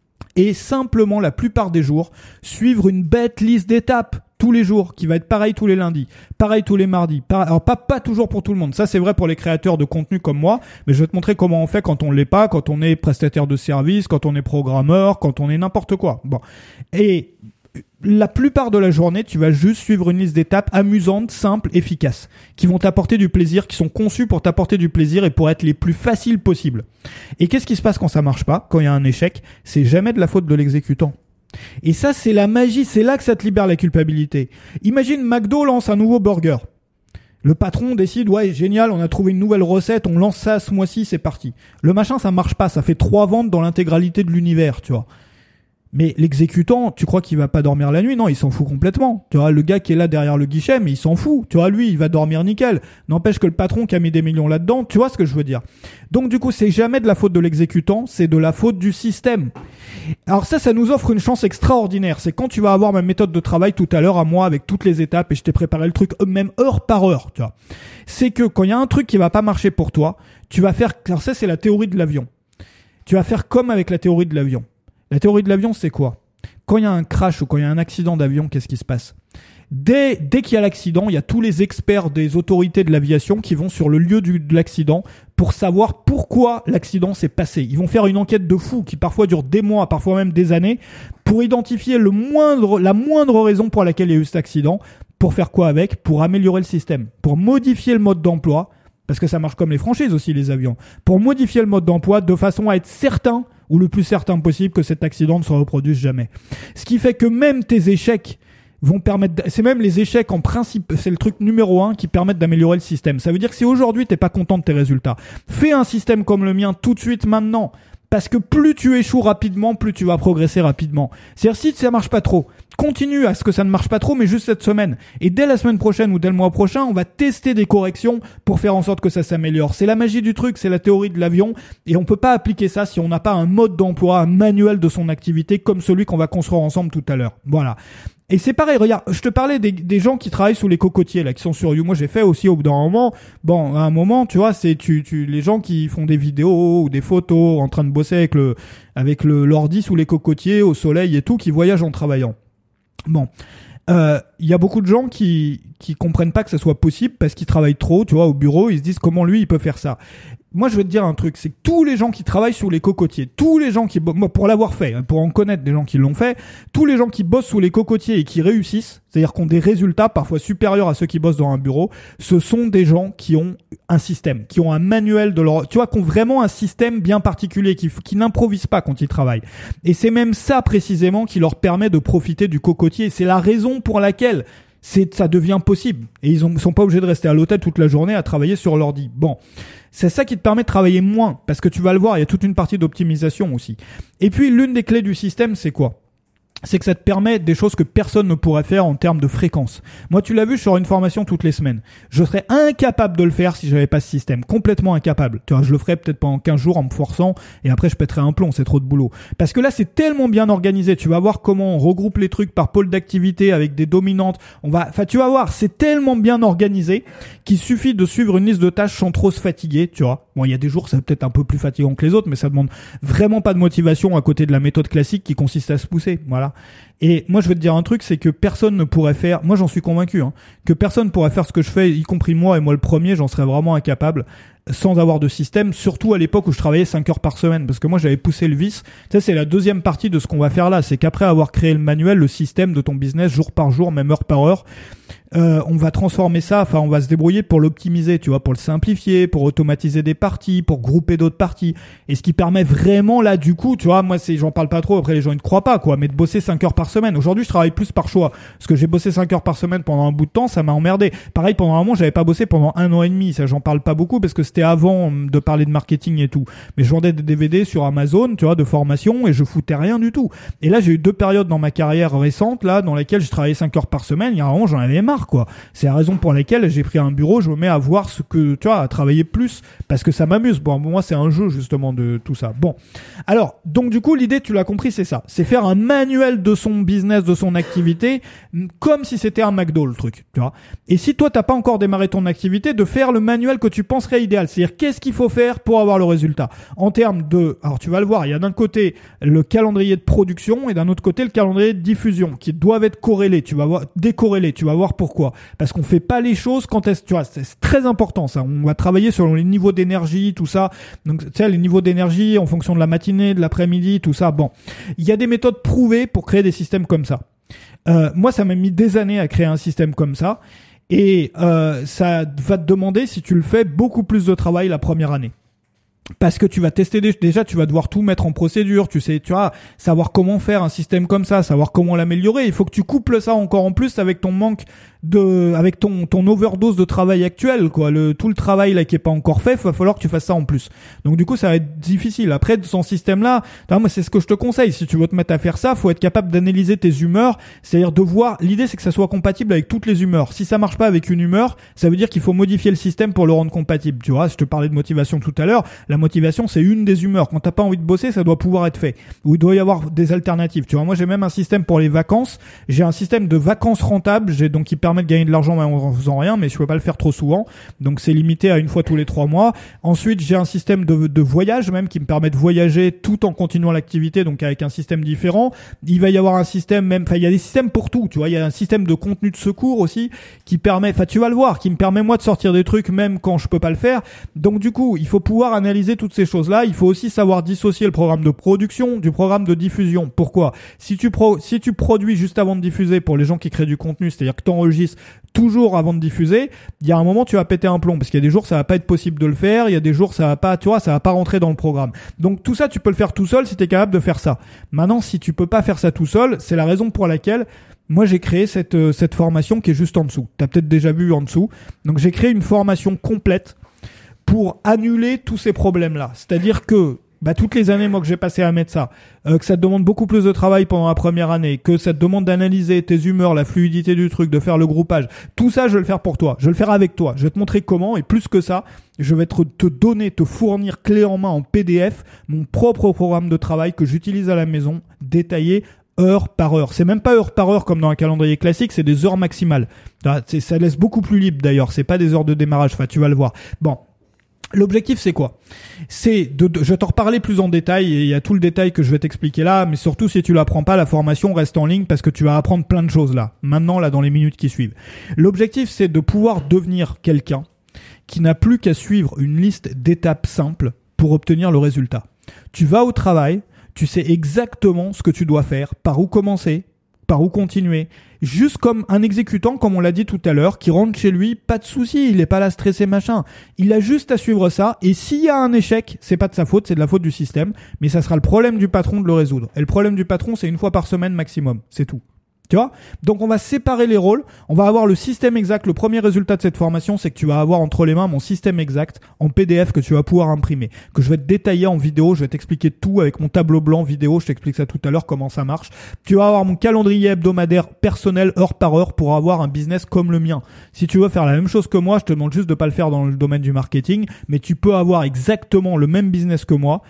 Et simplement, la plupart des jours, suivre une bête liste d'étapes tous les jours, qui va être pareil tous les lundis, pareil tous les mardis. Alors pas toujours pour tout le monde. Ça, c'est vrai pour les créateurs de contenu comme moi, mais je vais te montrer comment on fait quand on l'est pas, quand on est prestataire de service, quand on est programmeur, quand on est n'importe quoi. Bon. Et la plupart de la journée, tu vas juste suivre une liste d'étapes amusantes, simples, efficaces, qui vont t'apporter du plaisir, qui sont conçues pour t'apporter du plaisir et pour être les plus faciles possibles. Et qu'est-ce qui se passe quand ça marche pas, quand il y a un échec? C'est jamais de la faute de l'exécutant. Et ça, c'est la magie, c'est là que ça te libère la culpabilité. Imagine McDo lance un nouveau burger. Le patron décide, ouais, génial, on a trouvé une nouvelle recette, on lance ça ce mois-ci, c'est parti. Le machin, ça marche pas, ça fait 3 ventes dans l'intégralité de l'univers, tu vois. Mais l'exécutant, tu crois qu'il va pas dormir la nuit? Non, il s'en fout complètement. Tu vois, le gars qui est là derrière le guichet, mais il s'en fout. Tu vois, lui, il va dormir nickel. N'empêche que le patron qui a mis des millions là-dedans, tu vois ce que je veux dire. Donc du coup, c'est jamais de la faute de l'exécutant, c'est de la faute du système. Alors ça nous offre une chance extraordinaire. C'est quand tu vas avoir ma méthode de travail tout à l'heure à moi avec toutes les étapes et je t'ai préparé le truc même heure par heure, tu vois. C'est que quand il y a un truc qui va pas marcher pour toi, tu vas faire, alors ça c'est la théorie de l'avion. Tu vas faire comme avec la théorie de l'avion. La théorie de l'avion, c'est quoi? Quand il y a un crash ou quand il y a un accident d'avion, qu'est-ce qui se passe? Dès qu'il y a l'accident, il y a tous les experts des autorités de l'aviation qui vont sur le lieu de l'accident pour savoir pourquoi l'accident s'est passé. Ils vont faire une enquête de fou qui parfois dure des mois, parfois même des années, pour identifier la moindre raison pour laquelle il y a eu cet accident. Pour faire quoi avec? Pour améliorer le système, pour modifier le mode d'emploi. parce que ça marche comme les franchises aussi, les avions, pour modifier le mode d'emploi de façon à être certain, ou le plus certain possible, que cet accident ne se reproduise jamais. Ce qui fait que même tes échecs vont permettre, c'est même les échecs en principe, c'est le truc numéro 1 qui permettent d'améliorer le système. Ça veut dire que si aujourd'hui t'es pas content de tes résultats, fais un système comme le mien tout de suite maintenant. Parce que plus tu échoues rapidement, plus tu vas progresser rapidement. C'est-à-dire, si ça marche pas trop, continue à ce que ça ne marche pas trop, mais juste cette semaine. Et dès la semaine prochaine ou dès le mois prochain, on va tester des corrections pour faire en sorte que ça s'améliore. C'est la magie du truc, c'est la théorie de l'avion. Et on peut pas appliquer ça si on n'a pas un mode d'emploi, un manuel de son activité comme celui qu'on va construire ensemble tout à l'heure. Voilà. Et c'est pareil, regarde, je te parlais des gens qui travaillent sous les cocotiers, là, qui sont sur You. Moi, j'ai fait aussi au bout d'un moment. Bon, à un moment, tu vois, c'est les gens qui font des vidéos ou des photos en train de bosser avec l'ordi sous les cocotiers, au soleil et tout, qui voyagent en travaillant. Bon. Il y a beaucoup de gens qui comprennent pas que ça soit possible parce qu'ils travaillent trop, tu vois, au bureau, ils se disent comment lui, il peut faire ça. Moi, je vais te dire un truc, c'est que tous les gens qui travaillent sous les cocotiers, tous les gens moi, pour l'avoir fait, pour en connaître des gens qui l'ont fait, tous les gens qui bossent sous les cocotiers et qui réussissent, c'est-à-dire qui ont des résultats parfois supérieurs à ceux qui bossent dans un bureau, ce sont des gens qui ont un système, qui ont un manuel de leur, tu vois, qui ont vraiment un système bien particulier, qui n'improvisent pas quand ils travaillent. Et c'est même ça précisément qui leur permet de profiter du cocotier. C'est la raison pour laquelle ça devient possible. Et ils sont pas obligés de rester à l'hôtel toute la journée à travailler sur l'ordi. Bon. C'est ça qui te permet de travailler moins. Parce que tu vas le voir, il y a toute une partie d'optimisation aussi. Et puis, l'une des clés du système, c'est quoi? C'est que ça te permet des choses que personne ne pourrait faire en termes de fréquence. Moi, tu l'as vu, je sors une formation toutes les semaines. Je serais incapable de le faire si j'avais pas ce système. Complètement incapable. Tu vois, je le ferais peut-être pendant 15 jours en me forçant et après je pèterais un plomb, c'est trop de boulot. Parce que là, c'est tellement bien organisé. Tu vas voir comment on regroupe les trucs par pôle d'activité avec des dominantes. Tu vas voir, c'est tellement bien organisé qu'il suffit de suivre une liste de tâches sans trop se fatiguer, tu vois. Bon, il y a des jours, c'est peut-être un peu plus fatigant que les autres, mais ça demande vraiment pas de motivation à côté de la méthode classique qui consiste à se pousser. Voilà. Et moi, je vais te dire un truc, c'est que personne ne pourrait faire, moi j'en suis convaincu, que personne ne pourrait faire ce que je fais, y compris moi, et moi le premier, j'en serais vraiment incapable, sans avoir de système, surtout à l'époque où je travaillais 5 heures par semaine, parce que moi j'avais poussé le vice. Tu sais, c'est la deuxième partie de ce qu'on va faire là, c'est qu'après avoir créé le manuel, le système de ton business, jour par jour, même heure par heure, on va transformer ça, on va se débrouiller pour l'optimiser, tu vois, pour le simplifier, pour automatiser des parties, pour grouper d'autres parties. Et ce qui permet vraiment là, du coup, tu vois, moi j'en parle pas trop, après les gens ils ne croient pas, quoi, mais de bosser 5 heures par semaine. Aujourd'hui, je travaille plus par choix. Parce que j'ai bossé 5 heures par semaine pendant un bout de temps, ça m'a emmerdé. Pareil, pendant un moment, j'avais pas bossé pendant 1 an et demi. Ça, j'en parle pas beaucoup parce que c'était avant de parler de marketing et tout. Mais je vendais des DVD sur Amazon, tu vois, de formation et je foutais rien du tout. Et là, j'ai eu 2 périodes dans ma carrière récente, là, dans lesquelles je travaillais 5 heures par semaine. Il y a un moment, j'en avais marre, quoi. C'est la raison pour laquelle j'ai pris un bureau, je me mets à voir ce que, tu vois, à travailler plus parce que ça m'amuse. Bon, moi, c'est un jeu, justement, de tout ça. Bon. Alors, donc, du coup, l'idée, tu l'as compris, c'est ça. C'est faire un manuel de son business, de son activité, comme si c'était un McDo, le truc, tu vois. Et si toi, t'as pas encore démarré ton activité, de faire le manuel que tu penserais idéal. C'est-à-dire, qu'est-ce qu'il faut faire pour avoir le résultat? En termes de, alors, tu vas le voir, il y a d'un côté le calendrier de production et d'un autre côté le calendrier de diffusion qui doivent être corrélés. Tu vas voir, décorrélés. Tu vas voir pourquoi. Parce qu'on fait pas les choses quand tu vois, c'est très important, ça. On va travailler selon les niveaux d'énergie, tout ça. Donc, tu sais, les niveaux d'énergie en fonction de la matinée, de l'après-midi, tout ça. Bon. Il y a des méthodes prouvées pour créer des systèmes comme ça. Moi, ça m'a mis des années à créer un système comme ça. Et ça va te demander, si tu le fais, beaucoup plus de travail la première année. Parce que tu vas tester déjà, tu vas devoir tout mettre en procédure, tu vas savoir comment faire un système comme ça, savoir comment l'améliorer. Il faut que tu couples ça encore en plus avec ton manque avec ton overdose de travail actuel, quoi. Tout le travail là qui est pas encore fait, va falloir que tu fasses ça en plus. Donc du coup, ça va être difficile. Après, de son système là, moi c'est ce que je te conseille. Si tu veux te mettre à faire ça, faut être capable d'analyser tes humeurs, c'est-à-dire de voir. L'idée c'est que ça soit compatible avec toutes les humeurs. Si ça marche pas avec une humeur, ça veut dire qu'il faut modifier le système pour le rendre compatible. Tu vois, je te parlais de motivation tout à l'heure. La motivation, c'est une des humeurs. Quand t'as pas envie de bosser, ça doit pouvoir être fait. Ou il doit y avoir des alternatives. Tu vois, moi j'ai même un système pour les vacances. J'ai un système de vacances rentables. Donc qui permet de gagner de l'argent en faisant rien, mais je peux pas le faire trop souvent. Donc c'est limité à une fois tous les 3 mois. Ensuite, j'ai un système de voyage même qui me permet de voyager tout en continuant l'activité, donc avec un système différent. Il va y avoir un système même, il y a des systèmes pour tout, tu vois. Il y a un système de contenu de secours aussi qui permet, tu vas le voir, qui me permet moi de sortir des trucs même quand je peux pas le faire. Donc du coup, il faut pouvoir analyser analyser toutes ces choses-là, il faut aussi savoir dissocier le programme de production du programme de diffusion. Pourquoi ? Si tu produis juste avant de diffuser, pour les gens qui créent du contenu, c'est-à-dire que tu enregistres toujours avant de diffuser, il y a un moment tu vas péter un plomb parce qu'il y a des jours ça va pas être possible de le faire, il y a des jours ça va pas, tu vois, ça va pas rentrer dans le programme. Donc tout ça tu peux le faire tout seul si tu es capable de faire ça. Maintenant si tu peux pas faire ça tout seul, c'est la raison pour laquelle moi j'ai créé cette formation qui est juste en dessous. Tu as peut-être déjà vu en dessous. Donc j'ai créé une formation complète pour annuler tous ces problèmes-là. C'est-à-dire que toutes les années moi que j'ai passé à mettre ça, que ça te demande beaucoup plus de travail pendant la première année, que ça te demande d'analyser tes humeurs, la fluidité du truc, de faire le groupage, tout ça je vais le faire pour toi, je vais le faire avec toi, je vais te montrer comment, et plus que ça, je vais te fournir clé en main en PDF mon propre programme de travail que j'utilise à la maison, détaillé heure par heure. C'est même pas heure par heure comme dans un calendrier classique, c'est des heures maximales. Ça laisse beaucoup plus libre d'ailleurs, c'est pas des heures de démarrage, tu vas le voir. Bon. L'objectif, c'est quoi ? Je vais t'en reparler plus en détail et il y a tout le détail que je vais t'expliquer là, mais surtout si tu l'apprends pas, la formation reste en ligne parce que tu vas apprendre plein de choses là, maintenant là dans les minutes qui suivent. L'objectif, c'est de pouvoir devenir quelqu'un qui n'a plus qu'à suivre une liste d'étapes simples pour obtenir le résultat. Tu vas au travail, tu sais exactement ce que tu dois faire, par où commencer, par où continuer, juste comme un exécutant, comme on l'a dit tout à l'heure, qui rentre chez lui, pas de souci, il est pas là stressé machin. Il a juste à suivre ça, et s'il y a un échec, c'est pas de sa faute, c'est de la faute du système, mais ça sera le problème du patron de le résoudre. Et le problème du patron, c'est une fois par semaine maximum, c'est tout. Tu vois ? Donc on va séparer les rôles, on va avoir le système exact. Le premier résultat de cette formation, c'est que tu vas avoir entre les mains mon système exact en PDF que tu vas pouvoir imprimer, que je vais te détailler en vidéo, je vais t'expliquer tout avec mon tableau blanc vidéo, je t'explique ça tout à l'heure comment ça marche. Tu vas avoir mon calendrier hebdomadaire personnel heure par heure pour avoir un business comme le mien. Si tu veux faire la même chose que moi, je te demande juste de pas le faire dans le domaine du marketing, mais tu peux avoir exactement le même business que moi.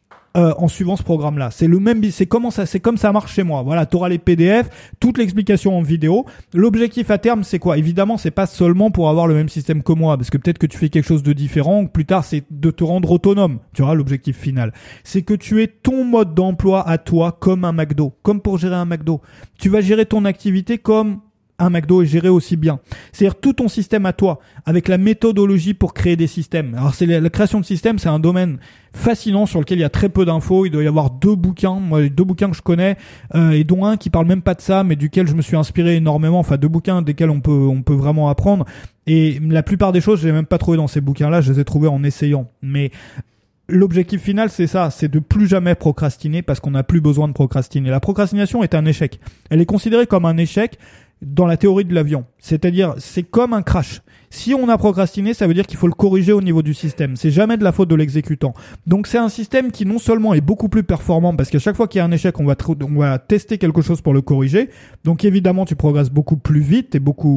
En suivant ce programme-là. C'est comme ça marche chez moi. Voilà, t'auras les PDF, toute l'explication en vidéo. L'objectif à terme, c'est quoi ? Évidemment, c'est pas seulement pour avoir le même système que moi, parce que peut-être que tu fais quelque chose de différent, ou plus tard, c'est de te rendre autonome. Tu vois, l'objectif final. C'est que tu aies ton mode d'emploi à toi comme un McDo. Comme pour gérer un McDo. Tu vas gérer ton activité comme un McDo est géré aussi bien. C'est-à-dire tout ton système à toi, avec la méthodologie pour créer des systèmes. Alors la création de systèmes, c'est un domaine fascinant sur lequel il y a très peu d'infos. Il doit y avoir 2 bouquins, moi les 2 bouquins que je connais, et dont un qui parle même pas de ça, mais duquel je me suis inspiré énormément. Enfin 2 bouquins desquels on peut vraiment apprendre. Et la plupart des choses, je les ai même pas trouvées dans ces bouquins-là, je les ai trouvées en essayant. Mais l'objectif final, c'est ça, c'est de plus jamais procrastiner parce qu'on n'a plus besoin de procrastiner. La procrastination est un échec. Elle est considérée comme un échec dans la théorie de l'avion. C'est-à-dire, c'est comme un crash. Si on a procrastiné, ça veut dire qu'il faut le corriger au niveau du système. C'est jamais de la faute de l'exécutant. Donc c'est un système qui non seulement est beaucoup plus performant parce qu'à chaque fois qu'il y a un échec, on va tester quelque chose pour le corriger. Donc évidemment, tu progresses beaucoup plus vite et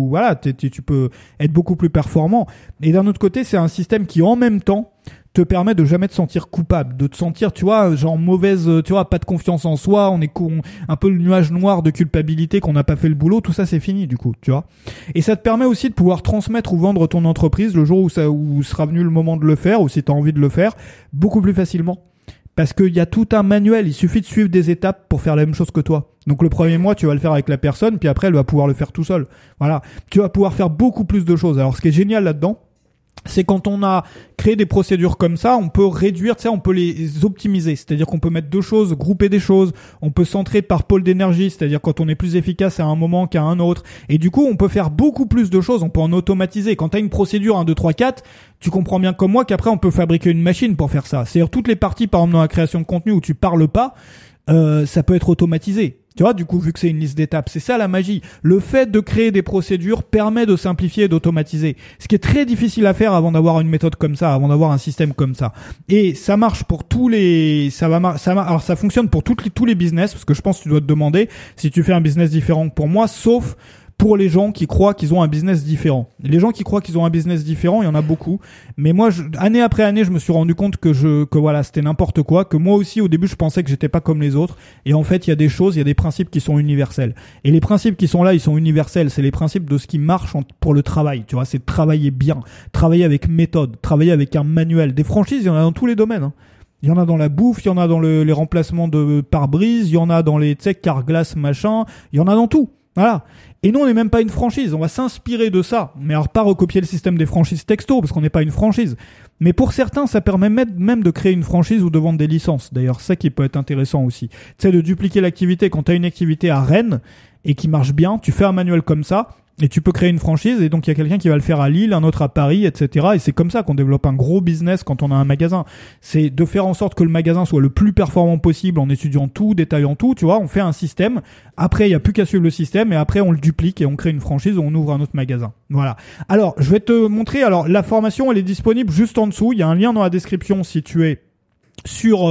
tu peux être beaucoup plus performant. Et d'un autre côté, c'est un système qui en même temps te permet de jamais te sentir coupable, de te sentir, tu vois, genre mauvaise, tu vois, pas de confiance en soi, on est un peu le nuage noir de culpabilité qu'on n'a pas fait le boulot, tout ça c'est fini du coup, tu vois. Et ça te permet aussi de pouvoir transmettre ou vendre ton entreprise le jour où sera venu le moment de le faire, ou si tu as envie de le faire, beaucoup plus facilement. Parce qu'il y a tout un manuel, il suffit de suivre des étapes pour faire la même chose que toi. Donc le premier mois, tu vas le faire avec la personne, puis après elle va pouvoir le faire tout seul. Voilà. Tu vas pouvoir faire beaucoup plus de choses. Alors ce qui est génial là-dedans, c'est quand on a créé des procédures comme ça, on peut réduire, tu sais, on peut les optimiser. C'est-à-dire qu'on peut mettre 2 choses, grouper des choses. On peut centrer par pôle d'énergie, c'est-à-dire quand on est plus efficace à un moment qu'à un autre. Et du coup, on peut faire beaucoup plus de choses. On peut en automatiser. Quand tu as une procédure 1, 2, 3, 4, tu comprends bien comme moi qu'après, on peut fabriquer une machine pour faire ça. C'est-à-dire toutes les parties, par exemple, dans la création de contenu où tu parles pas, ça peut être automatisé. Tu vois, du coup, vu que c'est une liste d'étapes, c'est ça la magie. Le fait de créer des procédures permet de simplifier et d'automatiser. Ce qui est très difficile à faire avant d'avoir une méthode comme ça, avant d'avoir un système comme ça. Et ça marche pour alors ça fonctionne pour tous les business, parce que je pense que tu dois te demander si tu fais un business différent que pour moi, sauf pour les gens qui croient qu'ils ont un business différent. Les gens qui croient qu'ils ont un business différent, il y en a beaucoup. Mais moi, année après année, je me suis rendu compte que voilà, c'était n'importe quoi, que moi aussi, au début, je pensais que j'étais pas comme les autres. Et en fait, il y a des principes qui sont universels. Et les principes qui sont là, ils sont universels. C'est les principes de ce qui marche pour le travail. Tu vois, c'est de travailler bien, travailler avec méthode, travailler avec un manuel. Des franchises, il y en a dans tous les domaines, hein. Il y en a dans la bouffe, il y en a dans les remplacements de pare-brise, il y en a dans les, tu sais, car-glace, machin. Il y en a dans tout. Voilà. Et nous, on n'est même pas une franchise. On va s'inspirer de ça. Mais alors, pas recopier le système des franchises texto, parce qu'on n'est pas une franchise. Mais pour certains, ça permet même de créer une franchise ou de vendre des licences. D'ailleurs, ça qui peut être intéressant aussi. Tu sais, de dupliquer l'activité. Quand tu as une activité à Rennes et qui marche bien, tu fais un manuel comme ça et tu peux créer une franchise, et donc il y a quelqu'un qui va le faire à Lille, un autre à Paris, etc. Et c'est comme ça qu'on développe un gros business quand on a un magasin. C'est de faire en sorte que le magasin soit le plus performant possible en étudiant tout, détaillant tout, tu vois. On fait un système, après il n'y a plus qu'à suivre le système, et après on le duplique et on crée une franchise ou on ouvre un autre magasin. Voilà. Alors, je vais te montrer, alors la formation elle est disponible juste en dessous, il y a un lien dans la description si tu es sur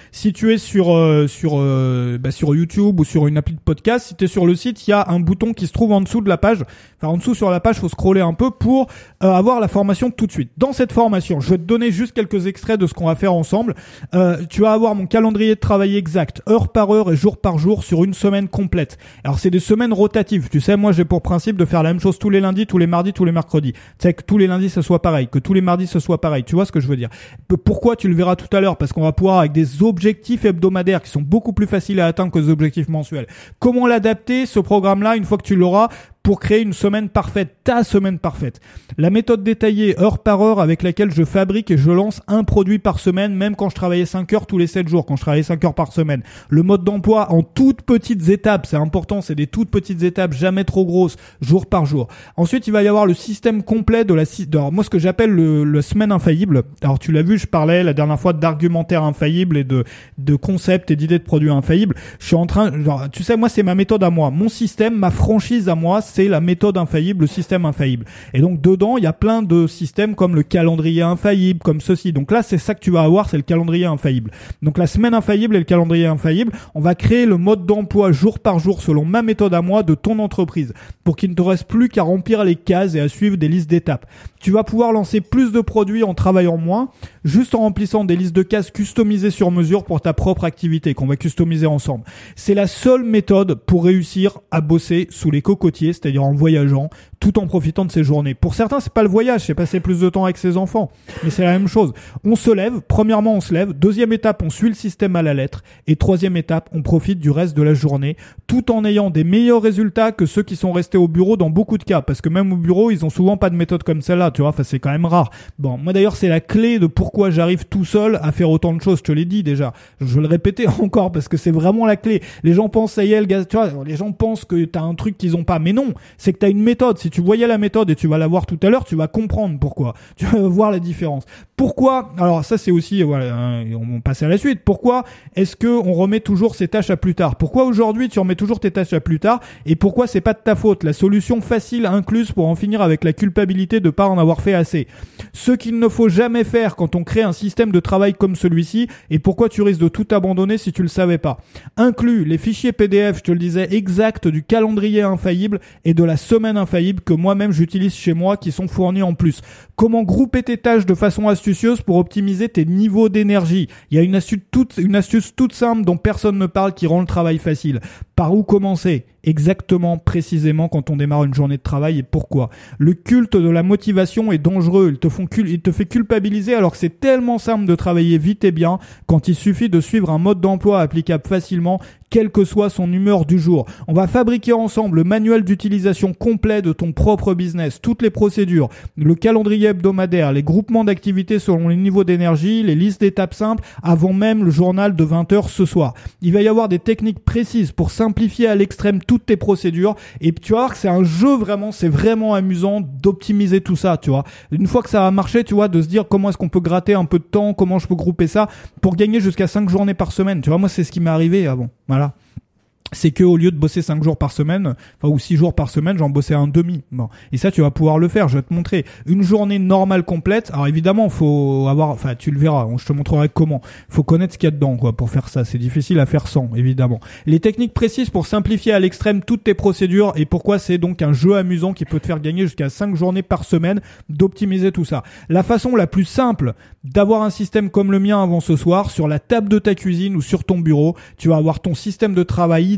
YouTube ou sur une appli de podcast. Si tu es sur le site, il y a un bouton qui se trouve en dessous de la page. Enfin, en dessous sur la page, faut scroller un peu pour avoir la formation tout de suite. Dans cette formation, je vais te donner juste quelques extraits de ce qu'on va faire ensemble. Tu vas avoir mon calendrier de travail exact, heure par heure et jour par jour sur une semaine complète. Alors, c'est des semaines rotatives. Tu sais, moi, j'ai pour principe de faire la même chose tous les lundis, tous les mardis, tous les mercredis. Tu sais, que tous les lundis, ce soit pareil, que tous les mardis, ce soit pareil. Tu vois ce que je veux dire? Pourquoi? Tu le verras tout à l'heure, parce qu'on va pouvoir, avec des objectifs hebdomadaires qui sont beaucoup plus faciles à atteindre que les objectifs mensuels. Comment l'adapter, ce programme-là, une fois que tu l'auras, pour créer une semaine parfaite, ta semaine parfaite. La méthode détaillée, heure par heure, avec laquelle je fabrique et je lance un produit par semaine, même quand je travaillais 5 heures tous les 7 jours, quand je travaillais 5 heures par semaine. Le mode d'emploi en toutes petites étapes, c'est important, c'est des toutes petites étapes, jamais trop grosses, jour par jour. Ensuite, il va y avoir le système complet de alors, moi, ce que j'appelle le semaine infaillible. Alors, tu l'as vu, je parlais la dernière fois d'argumentaire infaillible et de concepts et d'idées de produits infaillibles. Je suis en train, tu sais, moi, c'est ma méthode à moi. Mon système, ma franchise à moi, c'est la méthode infaillible, le système infaillible. Et donc dedans, il y a plein de systèmes comme le calendrier infaillible, comme ceci. Donc là, c'est ça que tu vas avoir, c'est le calendrier infaillible. Donc la semaine infaillible et le calendrier infaillible, on va créer le mode d'emploi jour par jour selon ma méthode à moi de ton entreprise pour qu'il ne te reste plus qu'à remplir les cases et à suivre des listes d'étapes. Tu vas pouvoir lancer plus de produits en travaillant moins, juste en remplissant des listes de cases customisées sur mesure pour ta propre activité qu'on va customiser ensemble. C'est la seule méthode pour réussir à bosser sous les cocotiers, c'est-à-dire en voyageant, tout en profitant de ses journées. Pour certains, c'est pas le voyage, c'est passer plus de temps avec ses enfants, mais c'est la même chose. On se lève, premièrement on se lève, deuxième étape on suit le système à la lettre, et troisième étape on profite du reste de la journée, tout en ayant des meilleurs résultats que ceux qui sont restés au bureau dans beaucoup de cas, parce que même au bureau ils ont souvent pas de méthode comme celle-là, tu vois, enfin c'est quand même rare. Bon, moi d'ailleurs c'est la clé de pourquoi j'arrive tout seul à faire autant de choses, je te l'ai dit déjà, je vais le répéter encore parce que c'est vraiment la clé. Les gens pensent ça y est le gars, tu vois, les gens pensent que t'as un truc qu'ils ont pas, mais non, c'est que t'as une méthode. Si tu voyais la méthode et tu vas la voir tout à l'heure, tu vas comprendre pourquoi. Tu vas voir la différence. Pourquoi? Alors ça c'est aussi, voilà, on passe à la suite. Pourquoi est-ce que on remet toujours ces tâches à plus tard? Pourquoi aujourd'hui tu remets toujours tes tâches à plus tard? Et pourquoi c'est pas de ta faute? La solution facile incluse pour en finir avec la culpabilité de pas en avoir fait assez. Ce qu'il ne faut jamais faire quand on crée un système de travail comme celui-ci, et pourquoi tu risques de tout abandonner si tu le savais pas. Inclus les fichiers PDF, je te le disais, exacts du calendrier infaillible et de la semaine infaillible que moi-même j'utilise chez moi, qui sont fournis en plus. Comment grouper tes tâches de façon astucieuse pour optimiser tes niveaux d'énergie. Il y a une astuce toute simple dont personne ne parle qui rend le travail facile. Par où commencer? Exactement, précisément quand on démarre une journée de travail, et pourquoi. Le culte de la motivation est dangereux, il te fait culpabiliser alors que c'est tellement simple de travailler vite et bien quand il suffit de suivre un mode d'emploi applicable facilement, quelle que soit son humeur du jour. On va fabriquer ensemble le manuel d'utilisation complet de ton propre business, toutes les procédures, le calendrier hebdomadaire, les groupements d'activités selon les niveaux d'énergie, les listes d'étapes simples, avant même le journal de 20h ce soir. Il va y avoir des techniques précises pour simplifier à l'extrême toutes tes procédures, et tu vas voir que c'est un jeu vraiment, c'est vraiment amusant d'optimiser tout ça, tu vois. Une fois que ça va marcher, tu vois, de se dire comment est-ce qu'on peut gratter un peu de temps, comment je peux grouper ça pour gagner jusqu'à 5 journées par semaine. Tu vois, moi c'est ce qui m'est arrivé avant. Voilà. C'est que au lieu de bosser 5 jours par semaine, ou 6 jours par semaine, j'en bossais un demi. Bon. Et ça, tu vas pouvoir le faire. Je vais te montrer une journée normale complète. Alors évidemment, faut avoir, enfin, tu le verras. Je te montrerai comment. Faut connaître ce qu'il y a dedans, quoi, pour faire ça. C'est difficile à faire sans, évidemment. Les techniques précises pour simplifier à l'extrême toutes tes procédures, et pourquoi c'est donc un jeu amusant qui peut te faire gagner jusqu'à 5 journées par semaine, d'optimiser tout ça. La façon la plus simple d'avoir un système comme le mien avant ce soir, sur la table de ta cuisine ou sur ton bureau, tu vas avoir ton système de travail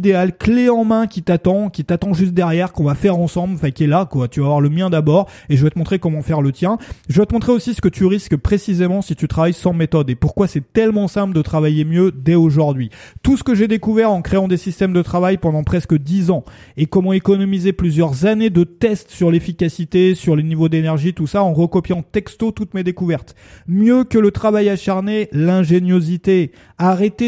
idéal, clé en main qui t'attend juste derrière, qu'on va faire ensemble, enfin qui est là, quoi. Tu vas voir le mien d'abord et je vais te montrer comment faire le tien. Je vais te montrer aussi ce que tu risques précisément si tu travailles sans méthode et pourquoi c'est tellement simple de travailler mieux dès aujourd'hui. Tout ce que j'ai découvert en créant des systèmes de travail pendant presque 10 ans et comment économiser plusieurs années de tests sur l'efficacité, sur les niveaux d'énergie, tout ça en recopiant texto toutes mes découvertes. Mieux que le travail acharné, l'ingéniosité. Faut arrêter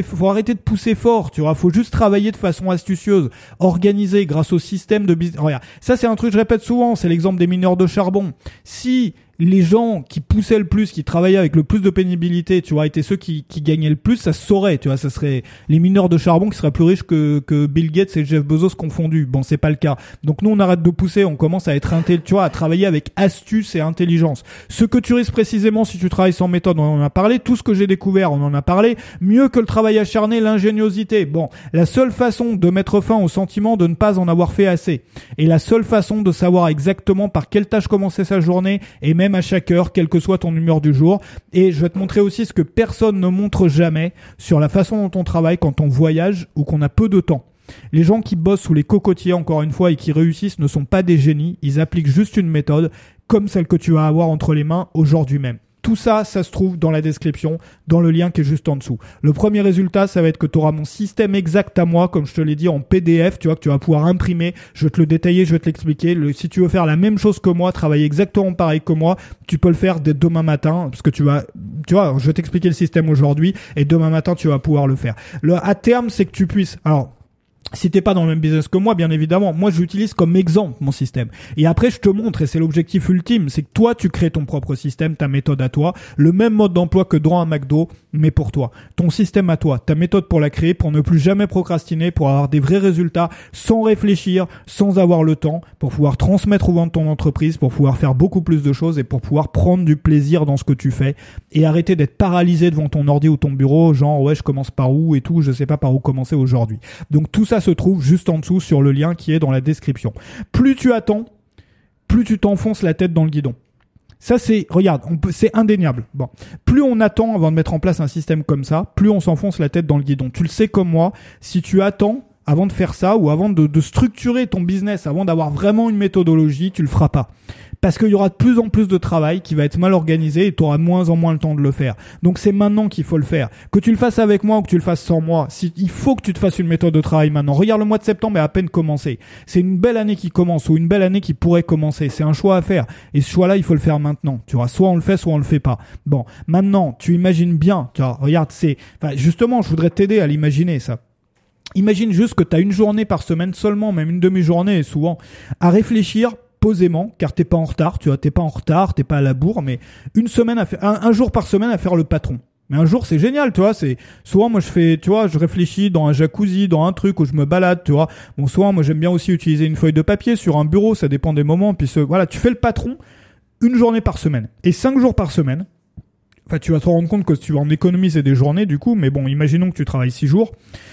de pousser fort, tu vois. Faut juste travailler de façon astucieuse, organisée grâce au système de business. Regarde, ça c'est un truc que je répète souvent, c'est l'exemple des mineurs de charbon. Si les gens qui poussaient le plus, qui travaillaient avec le plus de pénibilité, tu vois, étaient ceux qui gagnaient le plus, ça se saurait, tu vois, ça serait les mineurs de charbon qui seraient plus riches que Bill Gates et Jeff Bezos confondus. Bon, c'est pas le cas. Donc nous, on arrête de pousser, on commence à être tu vois, à travailler avec astuce et intelligence. Ce que tu risques précisément si tu travailles sans méthode, on en a parlé. Tout ce que j'ai découvert, on en a parlé. Mieux que le travail acharné, l'ingéniosité. Bon, la seule façon de mettre fin au sentiment de ne pas en avoir fait assez. Et la seule façon de savoir exactement par quelle tâche commencer sa journée et même à chaque heure, quelle que soit ton humeur du jour. Et je vais te montrer aussi ce que personne ne montre jamais sur la façon dont on travaille quand on voyage ou qu'on a peu de temps. Les gens qui bossent sous les cocotiers, encore une fois, et qui réussissent ne sont pas des génies. Ils appliquent juste une méthode comme celle que tu vas avoir entre les mains aujourd'hui même. Tout ça, ça se trouve dans la description, dans le lien qui est juste en dessous. Le premier résultat, ça va être que tu auras mon système exact à moi, comme je te l'ai dit, en PDF, tu vois, que tu vas pouvoir imprimer. Je vais te le détailler, je vais te l'expliquer. Si tu veux faire la même chose que moi, travailler exactement pareil que moi, tu peux le faire dès demain matin, parce que tu vois, je vais t'expliquer le système aujourd'hui, et demain matin, tu vas pouvoir le faire. À terme, c'est que tu puisses, alors, si t'es pas dans le même business que moi, bien évidemment, moi j'utilise comme exemple mon système. Et après je te montre, et c'est l'objectif ultime, c'est que toi tu crées ton propre système, ta méthode à toi, le même mode d'emploi que dans un McDo, mais pour toi. Ton système à toi, ta méthode pour la créer, pour ne plus jamais procrastiner, pour avoir des vrais résultats, sans réfléchir, sans avoir le temps, pour pouvoir transmettre ou vendre ton entreprise, pour pouvoir faire beaucoup plus de choses et pour pouvoir prendre du plaisir dans ce que tu fais et arrêter d'être paralysé devant ton ordi ou ton bureau, genre ouais je commence par où et tout, je sais pas par où commencer aujourd'hui. Donc tout ça se trouve juste en dessous sur le lien qui est dans la description. Plus tu attends, plus tu t'enfonces la tête dans le guidon. Ça regarde, c'est indéniable. Bon, plus on attend avant de mettre en place un système comme ça, plus on s'enfonce la tête dans le guidon. Tu le sais comme moi, si tu attends avant de faire ça ou avant de structurer ton business, avant d'avoir vraiment une méthodologie, tu le feras pas. Parce qu'il y aura de plus en plus de travail qui va être mal organisé et tu auras de moins en moins le temps de le faire. Donc c'est maintenant qu'il faut le faire. Que tu le fasses avec moi ou que tu le fasses sans moi, il faut que tu te fasses une méthode de travail maintenant. Regarde, le mois de septembre est à peine commencé. C'est une belle année qui commence ou une belle année qui pourrait commencer. C'est un choix à faire. Et ce choix-là, il faut le faire maintenant. Tu vois, soit on le fait, soit on le fait pas. Bon, maintenant, tu imagines bien. Tu vois, regarde, justement, je voudrais t'aider à l'imaginer, ça. Imagine juste que tu as une journée par semaine seulement, même une demi-journée souvent, à réfléchir posément, car t'es pas en retard, tu vois, t'es pas en retard, t'es pas à la bourre, mais une semaine un jour par semaine à faire le patron. Mais un jour, c'est génial, tu vois, souvent, moi, je réfléchis dans un jacuzzi, dans un truc où je me balade, tu vois. Bon, souvent, moi, j'aime bien aussi utiliser une feuille de papier sur un bureau, ça dépend des moments, puis voilà, tu fais le patron une journée par semaine. Et 5 jours par semaine, enfin, tu vas te rendre compte que tu vas en économiser des journées, du coup, mais bon, imaginons que tu travailles 6 jours.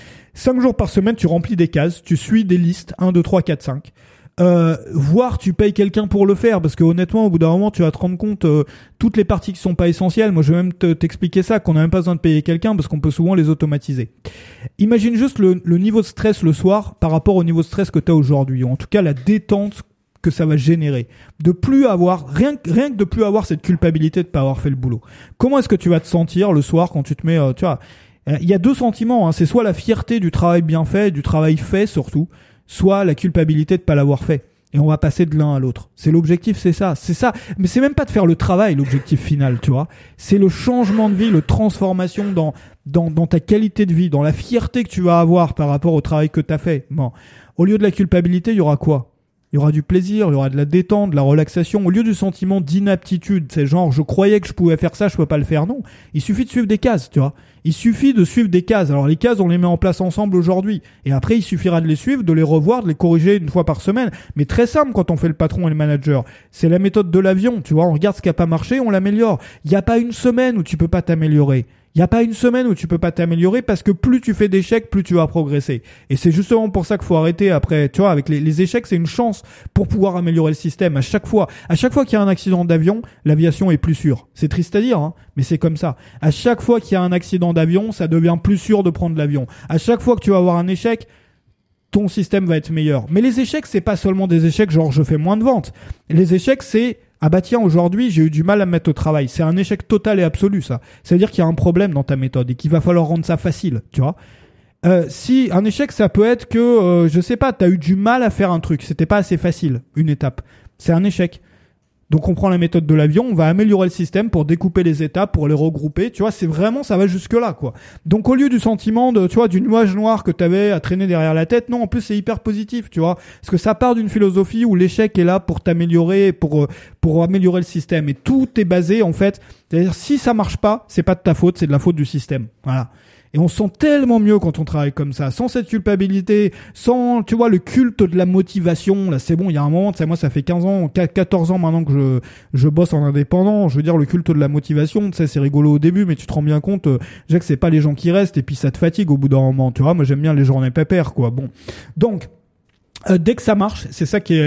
5 jours par semaine, tu remplis des cases, tu suis des listes, 1, 2, 3, 4, 5. Voire tu payes quelqu'un pour le faire, parce que honnêtement au bout d'un moment tu vas te rendre compte toutes les parties qui sont pas essentielles. Moi je vais même t'expliquer ça, qu'on n'a même pas besoin de payer quelqu'un parce qu'on peut souvent les automatiser. Imagine juste le niveau de stress le soir par rapport au niveau de stress que tu as aujourd'hui, ou en tout cas la détente que ça va générer, de plus avoir rien que de plus avoir cette culpabilité de pas avoir fait le boulot. Comment est-ce que tu vas te sentir le soir quand tu te mets tu vois, il y a deux sentiments, hein. C'est soit la fierté du travail bien fait, du travail fait surtout, soit la culpabilité de pas l'avoir fait. Et on va passer de l'un à l'autre. C'est l'objectif, c'est ça. Mais c'est même pas de faire le travail, l'objectif final, tu vois. C'est le changement de vie, le transformation dans ta qualité de vie, dans la fierté que tu vas avoir par rapport au travail que t'as fait. Bon. Au lieu de la culpabilité, il y aura quoi? Il y aura du plaisir, il y aura de la détente, de la relaxation. Au lieu du sentiment d'inaptitude, c'est genre, je croyais que je pouvais faire ça, je peux pas le faire. Non. Il suffit de suivre des cases, tu vois. Il suffit de suivre des cases. Alors les cases, on les met en place ensemble aujourd'hui. Et après, il suffira de les suivre, de les revoir, de les corriger une fois par semaine. Mais très simple quand on fait le patron et le manager. C'est la méthode de l'avion, tu vois. On regarde ce qui a pas marché, on l'améliore. Il n'y a pas une semaine où tu peux pas t'améliorer. Il n'y a pas une semaine où tu peux pas t'améliorer parce que plus tu fais d'échecs, plus tu vas progresser. Et c'est justement pour ça qu'il faut arrêter après, tu vois, avec les échecs, c'est une chance pour pouvoir améliorer le système. À chaque fois qu'il y a un accident d'avion, l'aviation est plus sûre. C'est triste à dire, hein, mais c'est comme ça. À chaque fois qu'il y a un accident d'avion, ça devient plus sûr de prendre l'avion. À chaque fois que tu vas avoir un échec, ton système va être meilleur. Mais les échecs, c'est pas seulement des échecs genre je fais moins de ventes. Les échecs, c'est ah bah tiens, aujourd'hui, j'ai eu du mal à me mettre au travail. C'est un échec total et absolu, ça. Ça veut dire qu'il y a un problème dans ta méthode et qu'il va falloir rendre ça facile, tu vois. Si un échec, ça peut être que, je sais pas, t'as eu du mal à faire un truc. C'était pas assez facile, une étape. C'est un échec. Donc on prend la méthode de l'avion, on va améliorer le système pour découper les étapes, pour les regrouper, tu vois, c'est vraiment, ça va jusque là, quoi. Donc au lieu du sentiment de, tu vois, du nuage noir que t'avais à traîner derrière la tête, non, en plus c'est hyper positif, tu vois, parce que ça part d'une philosophie où l'échec est là pour t'améliorer, pour améliorer le système, et tout est basé, en fait, c'est-à-dire si ça marche pas, c'est pas de ta faute, c'est de la faute du système, voilà. Et on se sent tellement mieux quand on travaille comme ça, sans cette culpabilité, sans, tu vois, le culte de la motivation. Là, c'est bon, il y a un moment, moi, ça fait 15 ans, 14 ans maintenant que je bosse en indépendant. Je veux dire, le culte de la motivation, tu sais, c'est rigolo au début, mais tu te rends bien compte, déjà que c'est pas les gens qui restent, et puis ça te fatigue au bout d'un moment, tu vois. Moi, j'aime bien les journées pépères, quoi. Bon. Donc, dès que ça marche, c'est ça qui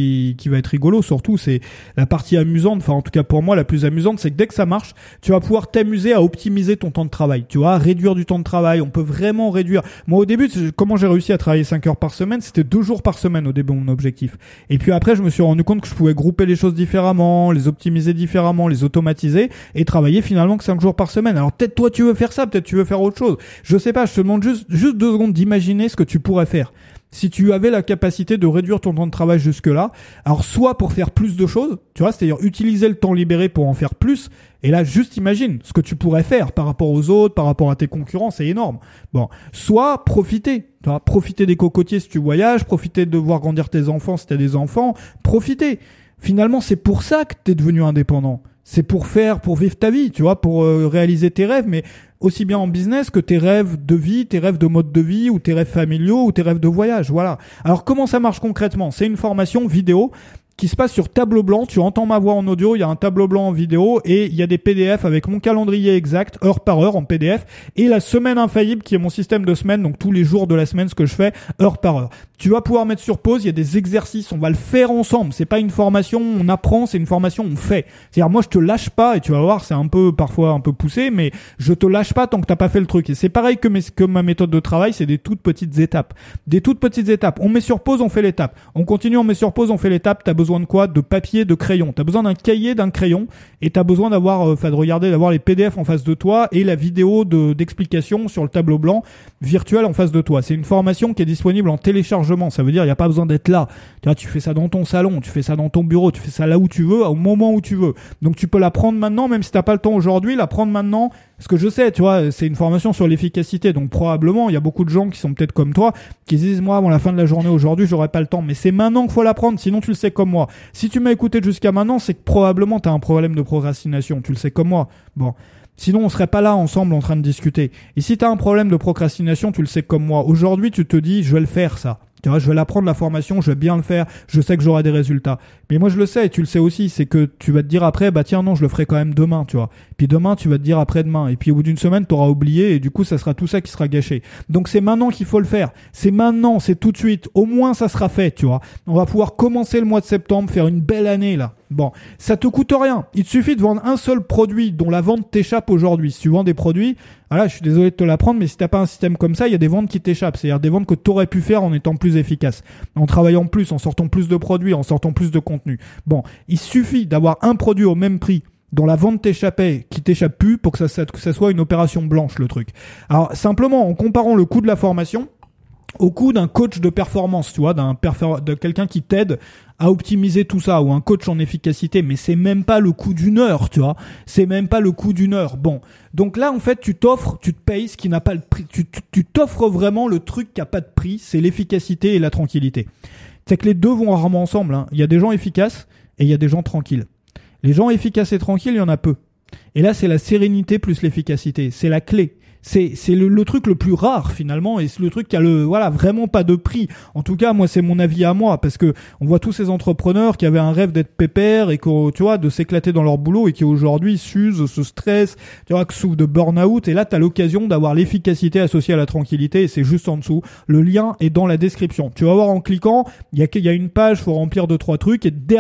va être rigolo, surtout c'est la partie amusante, enfin en tout cas pour moi la plus amusante, c'est que dès que ça marche, tu vas pouvoir t'amuser à optimiser ton temps de travail, tu vois, réduire du temps de travail, on peut vraiment réduire. Moi au début, comment j'ai réussi à travailler 5 heures par semaine, c'était 2 jours par semaine au début mon objectif. Et puis après je me suis rendu compte que je pouvais grouper les choses différemment, les optimiser différemment, les automatiser et travailler finalement que 5 jours par semaine. Alors peut-être toi tu veux faire ça, peut-être tu veux faire autre chose. Je sais pas, je te demande juste 2 secondes d'imaginer ce que tu pourrais faire. Si tu avais la capacité de réduire ton temps de travail jusque-là, alors soit pour faire plus de choses, tu vois, c'est-à-dire utiliser le temps libéré pour en faire plus, et là, juste imagine ce que tu pourrais faire par rapport aux autres, par rapport à tes concurrents, c'est énorme. Bon, soit profiter, tu vois, profiter des cocotiers si tu voyages, profiter de voir grandir tes enfants si tu as des enfants, profiter. Finalement, c'est pour ça que tu es devenu indépendant. C'est pour vivre ta vie, tu vois, pour réaliser tes rêves, mais aussi bien en business que tes rêves de vie, tes rêves de mode de vie, ou tes rêves familiaux, ou tes rêves de voyage, voilà. Alors comment ça marche concrètement ? C'est une formation vidéo qui se passe sur tableau blanc. Tu entends ma voix en audio, il y a un tableau blanc en vidéo et il y a des PDF avec mon calendrier exact, heure par heure en PDF, et la semaine infaillible qui est mon système de semaine, donc tous les jours de la semaine, ce que je fais, heure par heure. Tu vas pouvoir mettre sur pause, il y a des exercices, on va le faire ensemble. C'est pas une formation, on apprend, c'est une formation, on fait. C'est-à-dire, moi, je te lâche pas, et tu vas voir, c'est parfois un peu poussé, mais je te lâche pas tant que t'as pas fait le truc. Et c'est pareil que ma méthode de travail, c'est des toutes petites étapes. Des toutes petites étapes. On met sur pause, on fait l'étape. On continue, on met sur pause, on fait l'étape. T'as besoin de quoi ? De papier, de crayon. T'as besoin d'un cahier, d'un crayon, et t'as besoin d'avoir les PDF en face de toi et la vidéo d'explication sur le tableau blanc virtuel en face de toi. C'est une formation qui est disponible en téléchargement. Ça veut dire, il n'y a pas besoin d'être là. Tu fais ça dans ton salon, tu fais ça dans ton bureau, tu fais ça là où tu veux, au moment où tu veux. Donc tu peux la prendre maintenant, même si t'as pas le temps aujourd'hui, la prendre maintenant. Parce que je sais, tu vois, c'est une formation sur l'efficacité. Donc probablement, il y a beaucoup de gens qui sont peut-être comme toi, qui se disent, moi, avant la fin de la journée aujourd'hui, j'aurai pas le temps. Mais c'est maintenant qu'il faut la prendre, sinon tu le sais comme moi. Si tu m'as écouté jusqu'à maintenant, c'est que probablement t'as un problème de procrastination. Tu le sais comme moi. Bon. Sinon, on serait pas là ensemble en train de discuter. Et si t'as un problème de procrastination, tu le sais comme moi. Aujourd'hui, tu te dis, je vais le faire, ça. Tu vois, je vais l'apprendre la formation, je vais bien le faire, je sais que j'aurai des résultats. Mais moi je le sais et tu le sais aussi, c'est que tu vas te dire après, bah tiens non, je le ferai quand même demain, tu vois. Puis demain, tu vas te dire après-demain. Et puis au bout d'une semaine, t'auras oublié et du coup, ça sera tout ça qui sera gâché. Donc c'est maintenant qu'il faut le faire. C'est maintenant, c'est tout de suite. Au moins, ça sera fait, tu vois. On va pouvoir commencer le mois de septembre, faire une belle année là. Bon, ça te coûte rien. Il te suffit de vendre un seul produit dont la vente t'échappe aujourd'hui. Si tu vends des produits, voilà, je suis désolé de te l'apprendre, mais si t'as pas un système comme ça, il y a des ventes qui t'échappent. C'est-à-dire des ventes que t'aurais pu faire en étant plus efficace, en travaillant plus, en sortant plus de produits, en sortant plus de contenu. Bon, il suffit d'avoir un produit au même prix dont la vente t'échappait, qui t'échappe plus pour que ça soit une opération blanche, le truc. Alors, simplement, en comparant le coût de la formation au coût d'un coach de performance, tu vois, de quelqu'un qui t'aide à optimiser tout ça, ou un coach en efficacité, mais c'est même pas le coût d'une heure, tu vois. C'est même pas le coût d'une heure. Bon. Donc là, en fait, tu te payes ce qui n'a pas le prix. Tu t'offres vraiment le truc qui a pas de prix, c'est l'efficacité et la tranquillité. C'est que les deux vont rarement ensemble, hein. Il y a des gens efficaces et il y a des gens tranquilles. Les gens efficaces et tranquilles, il y en a peu. Et là, c'est la sérénité plus l'efficacité. C'est la clé. C'est le truc le plus rare finalement, et c'est le truc qui a vraiment pas de prix. En tout cas, moi c'est mon avis à moi, parce que on voit tous ces entrepreneurs qui avaient un rêve d'être pépère et tu vois, de s'éclater dans leur boulot, et qui aujourd'hui s'usent, se stressent, tu vois, qui souffrent de burn-out. Et là, t'as l'occasion d'avoir l'efficacité associée à la tranquillité, et c'est juste en dessous. Le lien est dans la description. Tu vas voir en cliquant, il y a une page, faut remplir 2-3 trucs, et derrière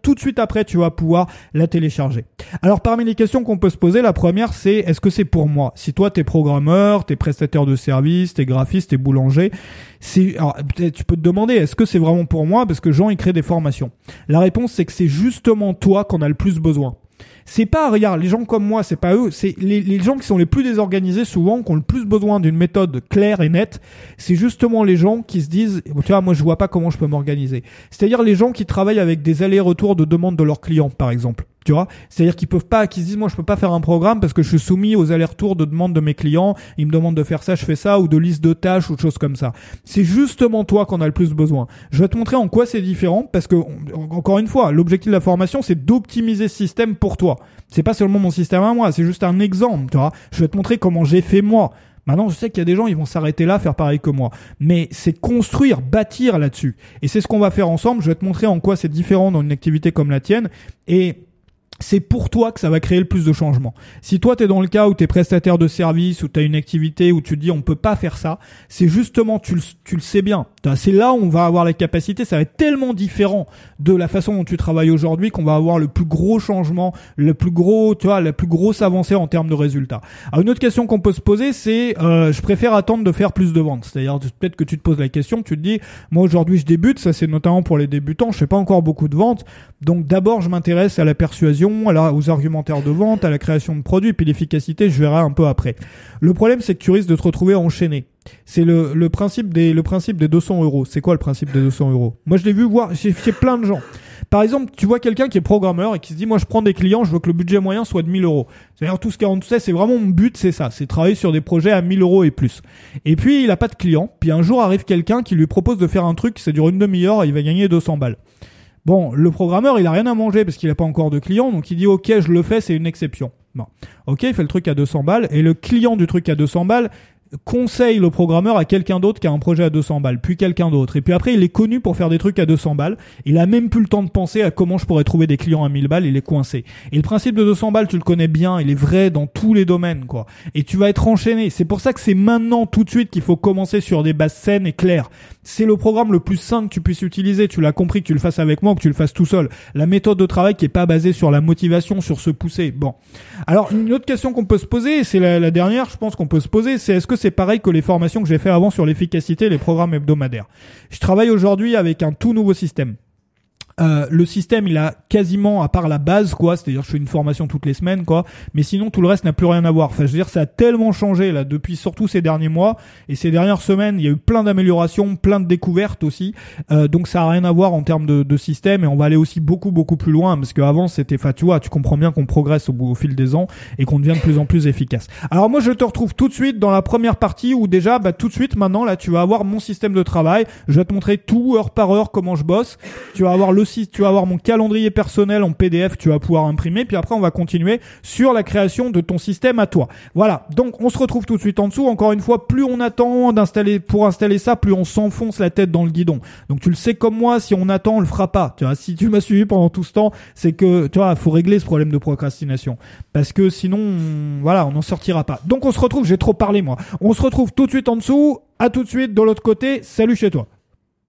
tout de suite après, tu vas pouvoir la télécharger. Alors, parmi les questions qu'on peut se poser, la première, c'est est-ce que c'est pour moi? Si toi, t'es programmeur, t'es prestataire de services, t'es graphiste, t'es boulanger, alors, peut-être tu peux te demander, est-ce que c'est vraiment pour moi? Parce que Jean, il crée des formations. La réponse, c'est que c'est justement toi qu'on a le plus besoin. C'est pas, regarde, les gens comme moi, c'est pas eux, c'est les gens qui sont les plus désorganisés souvent, qui ont le plus besoin d'une méthode claire et nette, c'est justement les gens qui se disent, tu vois, moi je vois pas comment je peux m'organiser. C'est-à-dire les gens qui travaillent avec des allers-retours de demandes de leurs clients, par exemple. Tu vois, c'est-à-dire qu'ils se disent moi je peux pas faire un programme parce que je suis soumis aux allers-retours de demandes de mes clients, ils me demandent de faire ça, je fais ça, ou de liste de tâches ou de choses comme ça. C'est justement toi qu'on a le plus besoin. Je vais te montrer en quoi c'est différent parce que encore une fois, l'objectif de la formation c'est d'optimiser ce système pour toi. C'est pas seulement mon système à moi, c'est juste un exemple, tu vois. Je vais te montrer comment j'ai fait moi. Maintenant, je sais qu'il y a des gens, ils vont s'arrêter là, faire pareil que moi. Mais c'est construire, bâtir là-dessus. Et c'est ce qu'on va faire ensemble. Je vais te montrer en quoi c'est différent dans une activité comme la tienne. Et c'est pour toi que ça va créer le plus de changements. Si toi t'es dans le cas où t'es prestataire de service, où t'as une activité où tu te dis on peut pas faire ça, c'est justement tu le sais bien. C'est là où on va avoir la capacité, ça va être tellement différent de la façon dont tu travailles aujourd'hui qu'on va avoir le plus gros changement, le plus gros, tu vois, la plus grosse avancée en termes de résultats. Alors une autre question qu'on peut se poser, c'est je préfère attendre de faire plus de ventes. C'est-à-dire peut-être que tu te poses la question, tu te dis moi aujourd'hui je débute, ça c'est notamment pour les débutants, je fais pas encore beaucoup de ventes, donc d'abord je m'intéresse à la persuasion, aux argumentaires de vente, à la création de produits, puis l'efficacité, je verrai un peu après. Le problème, c'est que tu risques de te retrouver enchaîné. C'est le principe des 200 euros. C'est quoi le principe des 200 euros? Moi, je l'ai vu voir chez plein de gens. Par exemple, tu vois quelqu'un qui est programmeur et qui se dit, moi, je prends des clients, je veux que le budget moyen soit de 1000 euros. C'est-à-dire, tout ce qui est en dessous, c'est vraiment mon but, c'est ça. C'est travailler sur des projets à 1000 euros et plus. Et puis, il a pas de clients. Puis un jour arrive quelqu'un qui lui propose de faire un truc, ça dure une demi-heure et il va gagner 200 balles. Bon, le programmeur, il a rien à manger parce qu'il a pas encore de clients, donc il dit ok, je le fais, c'est une exception. Bon, ok, il fait le truc à 200 balles et le client du truc à 200 balles conseille le programmeur à quelqu'un d'autre qui a un projet à 200 balles, puis quelqu'un d'autre. Et puis après, il est connu pour faire des trucs à 200 balles. Il a même plus le temps de penser à comment je pourrais trouver des clients à 1000 balles, il est coincé. Et le principe de 200 balles, tu le connais bien, il est vrai dans tous les domaines, quoi. Et tu vas être enchaîné. C'est pour ça que c'est maintenant, tout de suite, qu'il faut commencer sur des bases saines et claires. C'est le programme le plus sain que tu puisses utiliser. Tu l'as compris, que tu le fasses avec moi ou que tu le fasses tout seul. La méthode de travail qui est pas basée sur la motivation, sur se pousser. Bon. Alors, une autre question qu'on peut se poser, c'est la dernière, je pense qu'on peut se poser, c'est est-ce que c'est pareil que les formations que j'ai fait avant sur l'efficacité et les programmes hebdomadaires? Je travaille aujourd'hui avec un tout nouveau système. Le système, il a quasiment, à part la base, quoi, c'est-à-dire je fais une formation toutes les semaines, quoi, mais sinon tout le reste n'a plus rien à voir. Enfin, je veux dire, ça a tellement changé là depuis surtout ces derniers mois et ces dernières semaines, il y a eu plein d'améliorations, plein de découvertes aussi. Donc ça a rien à voir en termes de système et on va aller aussi beaucoup plus loin parce qu'avant c'était, enfin tu vois, tu comprends bien qu'on progresse au fil des ans et qu'on devient de plus en plus efficace. Alors moi je te retrouve tout de suite dans la première partie où déjà, tout de suite maintenant là tu vas avoir mon système de travail. Je vais te montrer tout heure par heure comment je bosse. Tu vas avoir tu vas avoir mon calendrier personnel en PDF, tu vas pouvoir imprimer, puis après on va continuer sur la création de ton système à toi. Voilà, donc on se retrouve tout de suite en dessous. Encore une fois, plus on attend pour installer ça, plus on s'enfonce la tête dans le guidon. Donc tu le sais comme moi, si on attend, on le fera pas. Tu vois, si tu m'as suivi pendant tout ce temps, c'est que tu vois, faut régler ce problème de procrastination, parce que sinon, voilà, on n'en sortira pas. Donc on se retrouve, j'ai trop parlé moi. On se retrouve tout de suite en dessous. À tout de suite de l'autre côté. Salut chez toi.